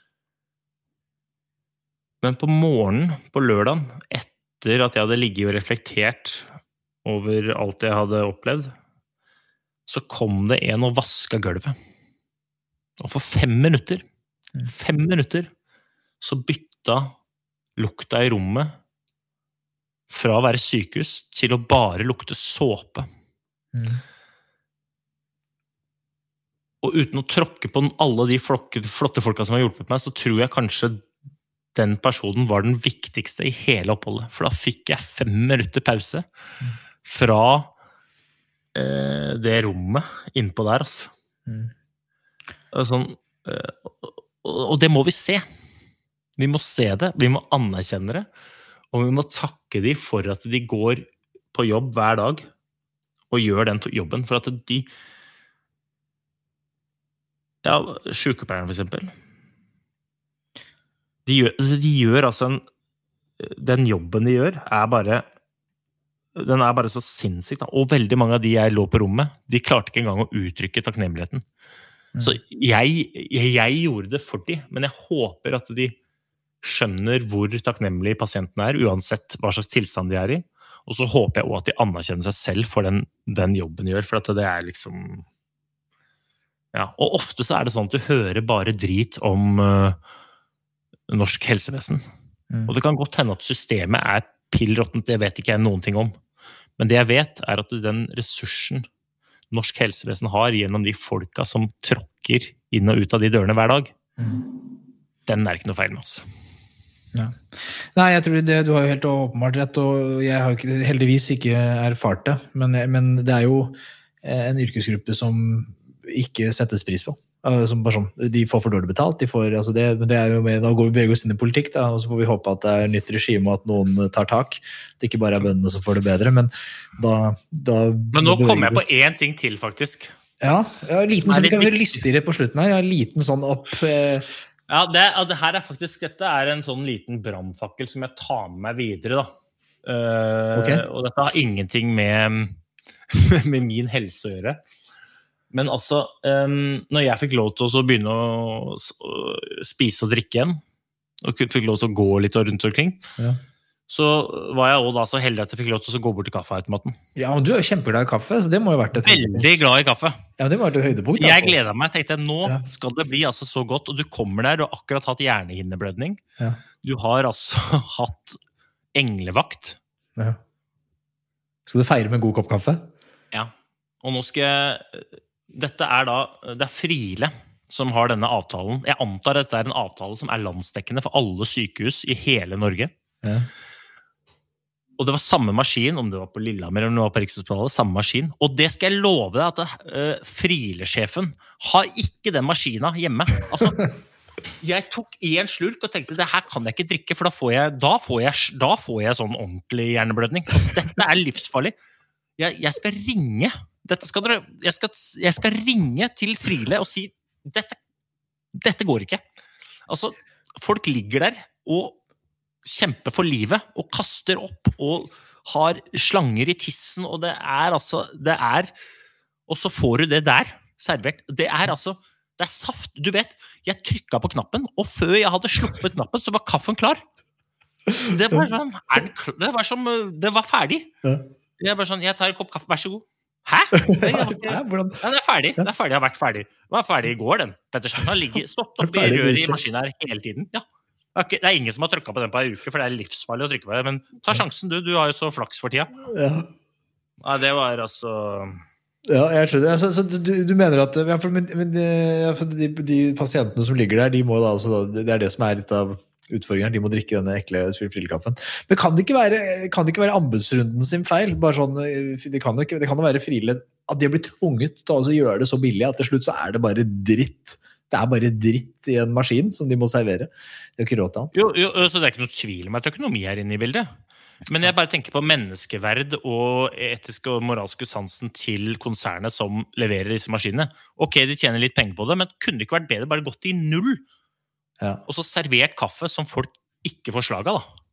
Men på morgenen, på lørdagen, etter at jeg hadde ligget og reflektert over alt jeg hadde opplevd, så kom det en og vasket gulvet. Og for fem minutter, mm. fem minutter, så bytta lukta i rommet fra å være sykehus til å bare lukte såpe. Mm. Og uten å tråkke på alle de flokke, flotte folka som har hjulpet meg, så tror jeg kanskje den personen var den viktigste i hele oppholdet. For da fikk jeg fem minutter pause fra eh, det rommet innpå der. Altså. Mm. Og, sånn, eh, og, og det må vi se. Vi må se det, vi må anerkjenne det. Og vi må takke de for at de går på jobb hver dag og gjør den jobben, for at de ja, sykepleierne for eksempel de gjør, de gjør altså en, den jobben de gjør er bare den er bare så sinnssykt da. Og veldig mange av de jeg lå på rommet, de klarte ikke engang å uttrykke takknemligheten. Mm. Så jeg, jeg, jeg gjorde det for de, men jeg håper at de skjønner hvor takknemlig pasienten er, uansett hva slags tilstand de er i. Og så håper jeg også at de anerkjenner seg selv for den, den jobben de gjør, for at det er liksom... Ja, og ofte så er det sånn at du hører bare drit om uh, norsk helsevesen. Mm. Og det kan godt hende at systemet er pillråttent, det vet ikke jeg noen ting om. Men det jeg vet er at den ressursen norsk helsevesen har gjennom de folka som tråkker inn og ut av de dørene hver dag, mm. den er ikke noe feil med oss. Ja. Nei, jeg tror det, du har jo helt åpenbart rett, og jeg har ikke, heldigvis ikke erfart det, men, men det er jo en yrkesgruppe som ikke settes pris på. Som bare sånn, de får for dårlig betalt, de får, altså det, det er jo med, da går vi begge oss inn i politikk, da, og så får vi håpe at det er nytt regime, og at noen tar tak. Det ikke bare er bøndene som får det bedre, men da... da men nå kommer jeg på en ting til, faktisk. Ja, ja liten som vi kan høre lystigere på slutten her, ja, liten sånn opp... Eh, Ja, det, det her er faktisk, dette er en sånn liten brandfakkel som jeg tar med meg videre da. Uh, okay. Og dette har ingenting med, med min helse å gjøre. Men altså, um, når jeg fikk lov til å begynne å spise og drikke igjen, og fikk lov til å gå litt rundt omkring, ja. så var jeg også da så heldig at jeg fikk lov til å gå bort til kaffeautomaten. Ja, men du er jo kjempeglad i kaffe, så det må jo ha vært et Veldig glad i kaffe. Ja, det må ha vært et høydepunkt. Da. Jeg gledet meg, tenkte nå ja. Skal det bli altså så godt, og du kommer der, du har akkurat hatt hjernehinneblødning. Ja. Du har altså hatt englevakt. Ja. Skal du feire med en god kopp kaffe? Ja, og nå skal jeg, dette er da, det er Friele som har denne avtalen. Jeg antar at dette er en avtale som er landsdekkende for alle sykehus i hele Norge. Ja. Og det var samme maskin, om det var på Lillehammer eller om det var på Rikshospitalet, samme maskin. Og det skal jeg love deg at uh, Friele-sjefen har ikke den maskinen hjemme. Altså, jeg tok en slurk og tenkte, det her kan jeg ikke drikke, for da får jeg, da får jeg, da får jeg sånn ordentlig hjerneblødning. Altså, dette er livsfarlig. Jeg, jeg skal ringe, dette skal dere, jeg, skal, jeg skal ringe til Friele og si, dette, dette går ikke. Altså, folk ligger der og kjemper for livet og kaster opp og har slanger i tissen, og det er altså, det er, og så får du det der servert. Det er altså, det er saft. Du vet, jeg trykket på knappen, og før jeg hadde sluppet knappen, så var kaffen klar. Det var sånn, er den klar? Det var som, det var ferdig. Jeg bare sånn, jeg tar en kopp kaffe, vær så god. Hæ? Det er, ikke, ja, det er ferdig, det er ferdig, jeg har vært ferdig. Det var ferdig i går, den. Pettersen har ligget, stått opp i røret i maskinen her hele tiden, ja. Det er ingen som har trykket på den på en uke, for det er livsfarlig å trykke på det, men ta sjansen du, du har jo så flaks for tida. Ja. Ja, det var altså... Ja, jeg skjønner. Altså, så du, du mener at ja, for, men, men, ja, for de, de pasientene som ligger der, de må da, altså, det er det som er litt av utfordringen, de må drikke denne ekle frillekaffen. Men kan det ikke være, kan det ikke være anbudsrunden sin feil? Bare sånn, det kan jo ikke, det kan jo være Friele, at de blir tvunget til å gjøre det så billig, at til slutt så er det bare dritt. Det er bare dritt i en maskin som de må servere. Det er jo ikke råd til annet. Jo, jo, så det er ikke noe tvil om at økonomi er inne i bildet. Men jeg bare tenker på menneskeverd og etiske og moralske sansen til konsernet som leverer disse maskinene. Ok, de tjener litt penger på det, men kunne det ikke vært bedre bare gått i null? Ja. Og så servert kaffe som folk ikke får slag av, da.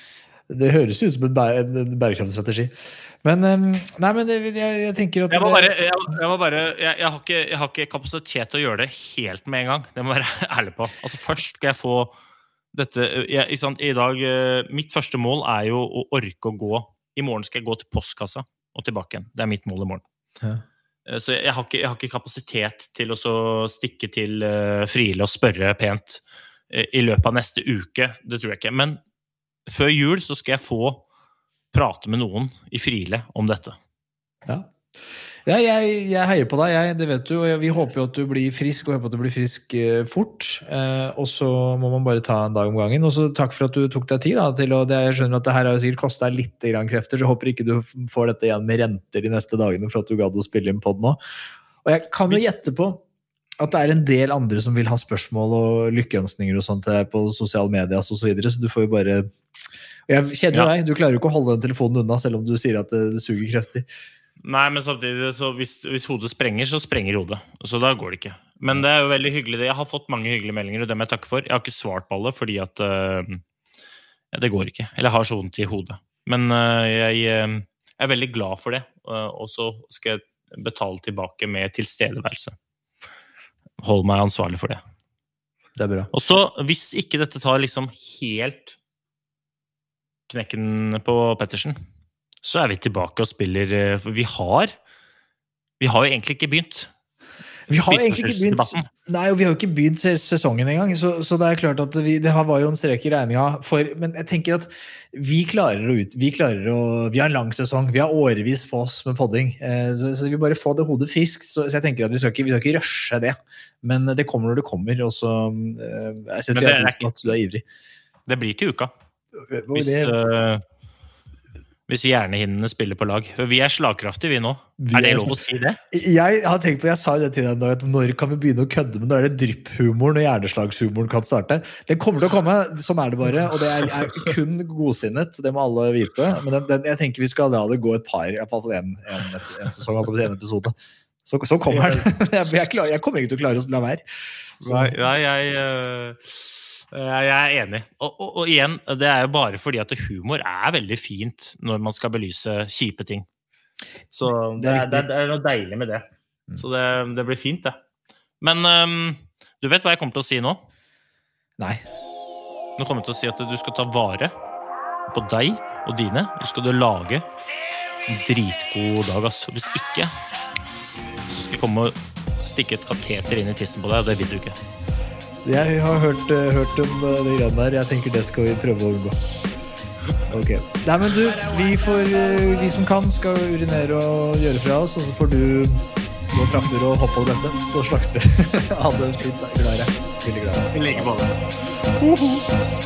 Det høres ut som en, bæ- en bærekraftstrategi. Men, um, nei, men jeg, jeg tenker at... Jeg må bare, jeg, jeg, må bare jeg, jeg, har ikke, jeg har ikke kapasitet til å gjøre det helt med en gang. Det må jeg være ærlig på. Altså først skal jeg få dette... Jeg, sant, i dag, mitt første mål er jo å orke å gå. I morgen skal jeg gå til postkassa og tilbake igjen. Det er mitt mål i morgen. Ja. Så jeg har, ikke, jeg har ikke kapasitet til å så stikke til uh, Friele og spørre pent uh, i løpet av neste uke. Det tror jeg ikke. Men før jul så skal jeg få prate med noen i Friele om dette. Ja, ja jeg, jeg heier på deg, jeg, det vet du, og vi håper jo at du blir frisk, og håper at du blir frisk eh, fort, eh, og så må man bare ta en dag om gangen, og så takk for at du tok deg tid da, til å, det, jeg skjønner at det her har jo sikkert kostet deg litt grann krefter, så jeg håper ikke du får dette igjen med renter de neste dagene for at du gadd å spille inn podd nå. Og jeg kan jo gjette på at det er en del andre som vil ha spørsmål og lykkeønskninger og sånt på sosiale medier og så videre, så du får jo bare... Og jeg kjenner ja. deg, du klarer jo ikke å holde den telefonen unna, selv om du sier at det, det suger krefter. Nei, men samtidig, så hvis, hvis hodet sprenger, så sprenger hodet. Så da går det ikke. Men det er jo veldig hyggelig. Jeg har fått mange hyggelige meldinger, og det må jeg takke for. Jeg har ikke svart på alle, fordi at uh, ja, det går ikke. Eller jeg har så vondt i hodet. Men uh, jeg, jeg er veldig glad for det, uh, og så skal jeg betale tilbake med tilstedeværelse. Hold meg ansvarlig for det. Det er bra. Og så, hvis ikke dette tar liksom helt knekken på Pettersen, så er vi tilbake og spiller, for vi har, vi har jo egentlig ikke begynt. Vi har egentlig ikke begynt, nei, og vi har jo ikke begynt sesongen en gang, så, så det er klart at vi, det var jo en strek i regninga for, men jeg tenker at vi klarer å ut, vi klarer å, vi har en lang sesong, vi har årevis på oss med podding, eh, så, så vi vil bare få det hodet friskt, så, så jeg tenker at vi skal ikke, vi skal ikke rushe det, men det kommer når det kommer, og så, eh, jeg synes vi har lyst på at du er ivrig. Det blir til uka. Hvis, uh, hvis hjernehinnene spiller på lag. Vi er slagkraftige vi nå. Vi er det lov å si det? Jeg har tenkt på, jeg sa det til deg en dag, at når kan vi begynne å kødde, men når er det drypphumoren og hjerneslagshumoren kan starte. Det kommer til å komme, sånn er det bare, og det er, er kun godsinnet, det må alle vite, men den, den, jeg tenker vi skal la det gå et par, i hvert fall en, en, en sesong, altså en episode. Så, så kommer det. Jeg, jeg, klar, jeg kommer ikke til å klare å la være. Så. Nei, nei, jeg... Uh... Jeg er enig, og, og, og igjen, det er jo bare fordi at humor er veldig fint når man skal belyse kjipe ting. Så det er, det er, det er noe deilig med det. Så det, det blir fint, det. Men um, du vet hva jeg kommer til å si nå? Nei. Nå kommer jeg til å si at du skal ta vare på deg og dine, og så skal du lage en dritgod dag, ass. Og hvis ikke, så skal jeg komme og stikke et kateter inn i tissen på deg, og det vil du ikke. Jeg har hørt, hørt om det greiene der. Jeg tenker det skal vi prøve å unngå. Ok. Nei, men du, vi, får, vi som kan skal urinere og gjøre fra oss, og så får du gå trapper og hoppe på det beste. Så slags vi. Ha det fint. Glad i deg. Veldig glad i deg. Vi legger på det. Uh-huh.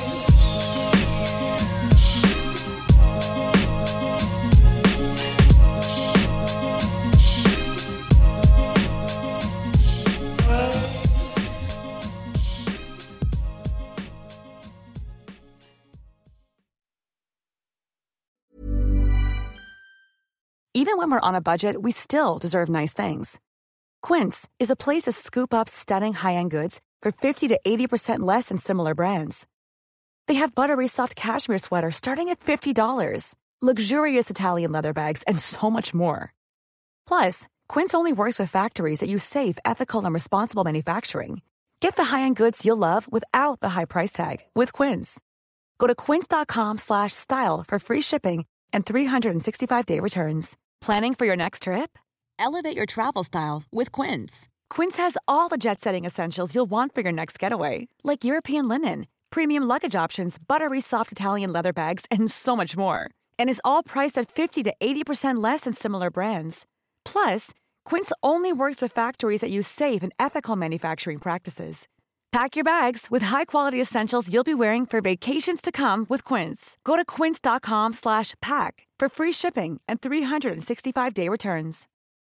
Even when we're on a budget, we still deserve nice things. Quince is a place to scoop up stunning high-end goods for fifty to eighty percent less than similar brands. They have buttery soft cashmere sweaters starting at fifty dollars, luxurious Italian leather bags, and so much more. Plus, Quince only works with factories that use safe, ethical, and responsible manufacturing. Get the high-end goods you'll love without the high price tag with Quince. Go to quince.com slash style for free shipping and three sixty-five day returns. Planning for your next trip? Elevate your travel style with Quince. Quince has all the jet-setting essentials you'll want for your next getaway, like European linen, premium luggage options, buttery soft Italian leather bags, and so much more. And is all priced at fifty to eighty percent less than similar brands. Plus, Quince only works with factories that use safe and ethical manufacturing practices. Pack your bags with high-quality essentials you'll be wearing for vacations to come with Quince. Go to quince.com slash pack for free shipping and three sixty-five day returns.